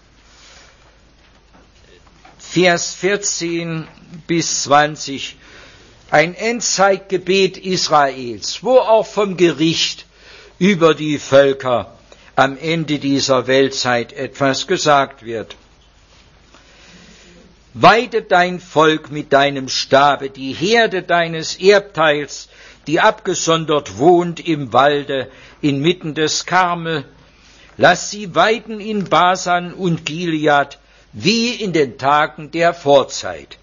Vers vierzehn bis zwanzig, ein Endzeitgebet Israels, wo auch vom Gericht über die Völker am Ende dieser Weltzeit etwas gesagt wird. Weide dein Volk mit deinem Stabe, die Herde deines Erbteils, die abgesondert wohnt im Walde, inmitten des Karmel. Lass sie weiden in Basan und Gilead, wie in den Tagen der Vorzeit.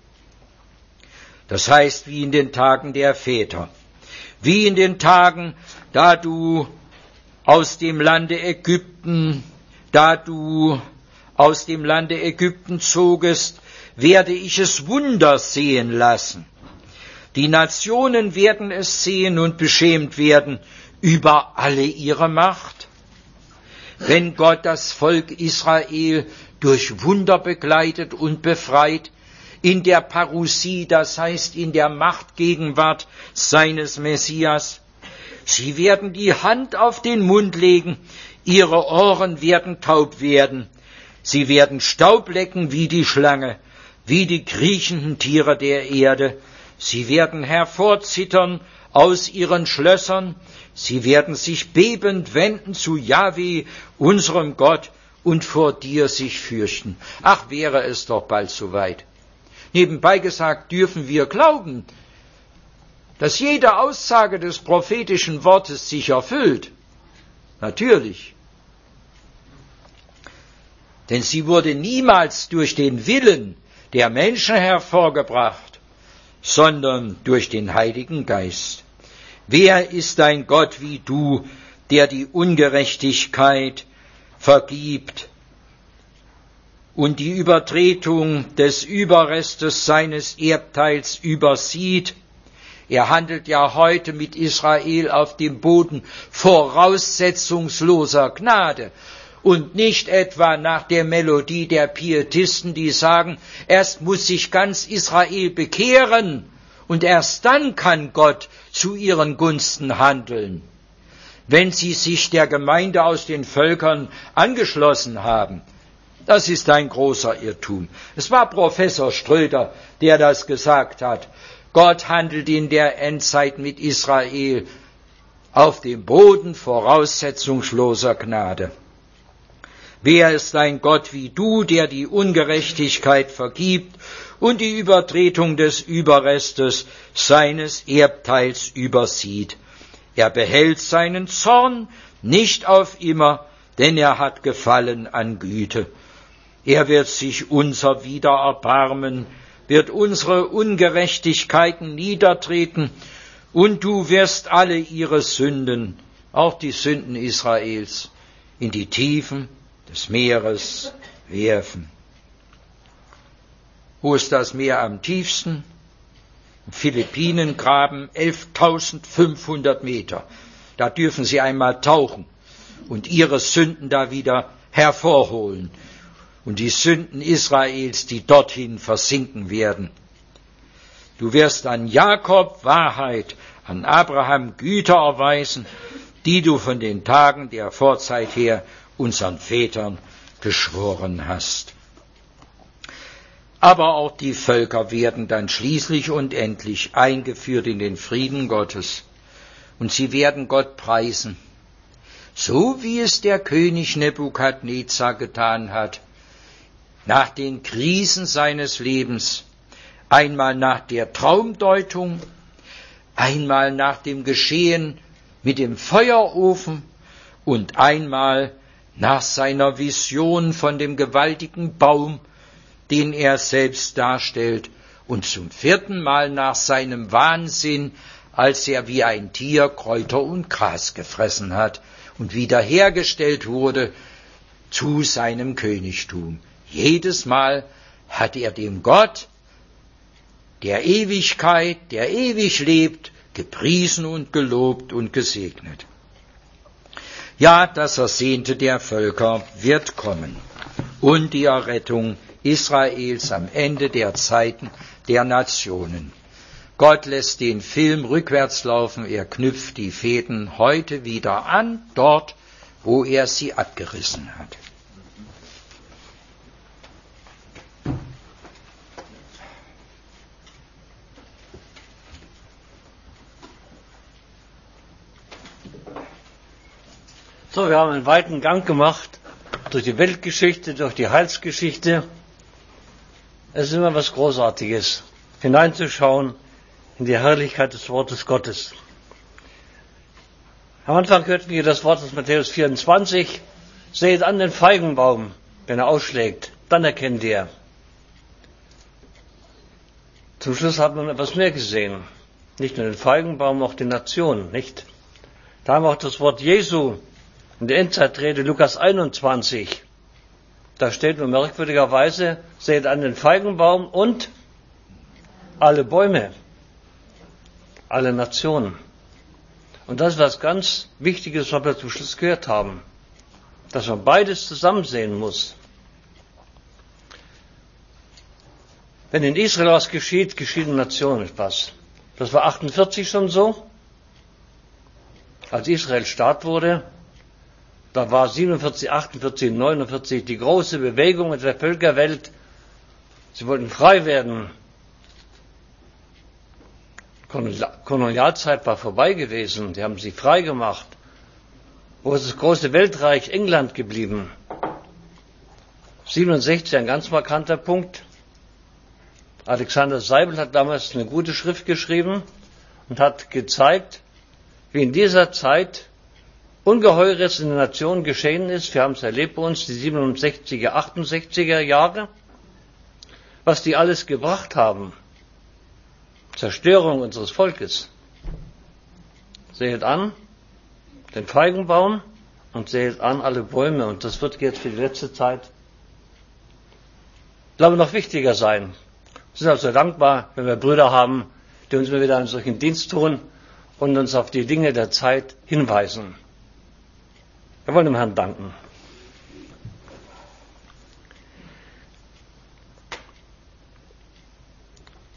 Das heißt, wie in den Tagen der Väter. Wie in den Tagen, da du aus dem Lande Ägypten, da du aus dem Lande Ägypten zogest, werde ich es Wunder sehen lassen. Die Nationen werden es sehen und beschämt werden über alle ihre Macht. Wenn Gott das Volk Israel durch Wunder begleitet und befreit, in der Parousie, das heißt in der Machtgegenwart seines Messias, sie werden die Hand auf den Mund legen, ihre Ohren werden taub werden, sie werden Staub lecken wie die Schlange, wie die kriechenden Tiere der Erde, sie werden hervorzittern aus ihren Schlössern, sie werden sich bebend wenden zu Jahwe, unserem Gott, und vor dir sich fürchten. Ach, wäre es doch bald soweit. Nebenbei gesagt, dürfen wir glauben, dass jede Aussage des prophetischen Wortes sich erfüllt. Natürlich. Denn sie wurde niemals durch den Willen der Menschen hervorgebracht, sondern durch den Heiligen Geist. Wer ist ein Gott wie du, der die Ungerechtigkeit vergibt und die Übertretung des Überrestes seines Erbteils übersieht? Er handelt ja heute mit Israel auf dem Boden voraussetzungsloser Gnade und nicht etwa nach der Melodie der Pietisten, die sagen, erst muss sich ganz Israel bekehren und erst dann kann Gott zu ihren Gunsten handeln. Wenn sie sich der Gemeinde aus den Völkern angeschlossen haben, das ist ein großer Irrtum. Es war Professor Ströder, der das gesagt hat. Gott handelt in der Endzeit mit Israel auf dem Boden voraussetzungsloser Gnade. Wer ist ein Gott wie du, der die Ungerechtigkeit vergibt und die Übertretung des Überrestes seines Erbteils übersieht? Er behält seinen Zorn nicht auf immer, denn er hat Gefallen an Güte. Er wird sich unser wieder erbarmen, wird unsere Ungerechtigkeiten niedertreten, und du wirst alle ihre Sünden, auch die Sünden Israels, in die Tiefen des Meeres werfen. Wo ist das Meer am tiefsten? Im Philippinengraben, elftausendfünfhundert Meter. Da dürfen sie einmal tauchen und ihre Sünden da wieder hervorholen. Und die Sünden Israels, die dorthin versinken werden. Du wirst an Jakob Wahrheit, an Abraham Güter erweisen, die du von den Tagen der Vorzeit her unseren Vätern geschworen hast. Aber auch die Völker werden dann schließlich und endlich eingeführt in den Frieden Gottes. Und sie werden Gott preisen, so wie es der König Nebukadnezar getan hat, nach den Krisen seines Lebens, einmal nach der Traumdeutung, einmal nach dem Geschehen mit dem Feuerofen und einmal nach seiner Vision von dem gewaltigen Baum, den er selbst darstellt, und zum vierten Mal nach seinem Wahnsinn, als er wie ein Tier Kräuter und Gras gefressen hat und wiederhergestellt wurde zu seinem Königtum. Jedes Mal hat er dem Gott der Ewigkeit, der ewig lebt, gepriesen und gelobt und gesegnet. Ja, das Ersehnte der Völker wird kommen und die Errettung Israels am Ende der Zeiten der Nationen. Gott lässt den Film rückwärts laufen, er knüpft die Fäden heute wieder an, dort, wo er sie abgerissen hat. So, wir haben einen weiten Gang gemacht durch die Weltgeschichte, durch die Heilsgeschichte. Es ist immer was Großartiges, hineinzuschauen in die Herrlichkeit des Wortes Gottes. Am Anfang hörten wir das Wort aus Matthäus vierundzwanzig. Seht an den Feigenbaum, wenn er ausschlägt, dann erkennt ihr. Zum Schluss hat man etwas mehr gesehen. Nicht nur den Feigenbaum, auch die Nation, nicht? Da haben wir auch das Wort Jesu in der Endzeitrede, Lukas einundzwanzig. Da steht nur merkwürdigerweise, seht an den Feigenbaum und alle Bäume, alle Nationen. Und das ist was ganz Wichtiges, was wir zum Schluss gehört haben, dass man beides zusammen sehen muss. Wenn in Israel was geschieht, geschieht in Nationen etwas. Das war achtundvierzig schon so, als Israel Staat wurde. Da war siebenundvierzig, achtundvierzig, neunundvierzig die große Bewegung in der Völkerwelt. Sie wollten frei werden. Die Kolonialzeit war vorbei gewesen. Die haben sie frei gemacht. Wo ist das große Weltreich England geblieben? siebenundsechzig, ein ganz markanter Punkt. Alexander Seibel hat damals eine gute Schrift geschrieben und hat gezeigt, wie in dieser Zeit Ungeheures in der Nation geschehen ist. Wir haben es erlebt bei uns, die siebenundsechziger, achtundsechziger Jahre, was die alles gebracht haben. Zerstörung unseres Volkes. Seht an den Feigenbaum und seht an alle Bäume. Und das wird jetzt für die letzte Zeit, glaube ich, noch wichtiger sein. Wir sind also dankbar, wenn wir Brüder haben, die uns immer wieder einen solchen Dienst tun und uns auf die Dinge der Zeit hinweisen. Wir wollen dem Herrn danken.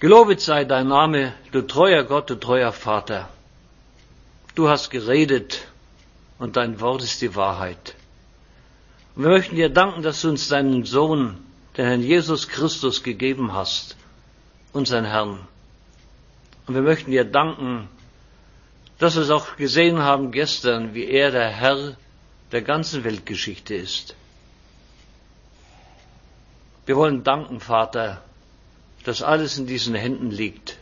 Gelobet sei dein Name, du treuer Gott, du treuer Vater. Du hast geredet und dein Wort ist die Wahrheit. Und wir möchten dir danken, dass du uns deinen Sohn, den Herrn Jesus Christus, gegeben hast, unseren Herrn. Und wir möchten dir danken, dass wir es auch gesehen haben gestern, wie er der Herr der ganzen Weltgeschichte ist. Wir wollen danken, Vater, dass alles in diesen Händen liegt,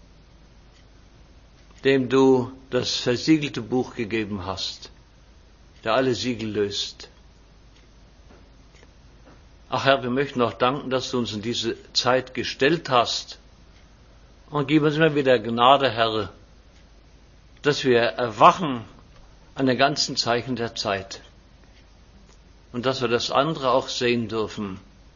dem du das versiegelte Buch gegeben hast, der alle Siegel löst. Ach Herr, wir möchten auch danken, dass du uns in diese Zeit gestellt hast, und gib uns immer wieder Gnade, Herr, dass wir erwachen an den ganzen Zeichen der Zeit und dass wir das andere auch sehen dürfen,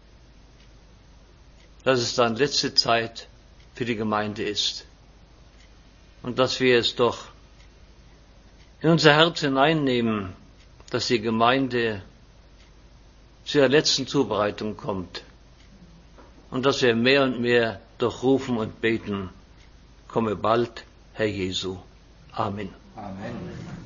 dass es dann letzte Zeit für die Gemeinde ist und dass wir es doch in unser Herz hineinnehmen, dass die Gemeinde zu der letzten Zubereitung kommt und dass wir mehr und mehr doch rufen und beten, komme bald, Herr Jesu. Amen. Amen.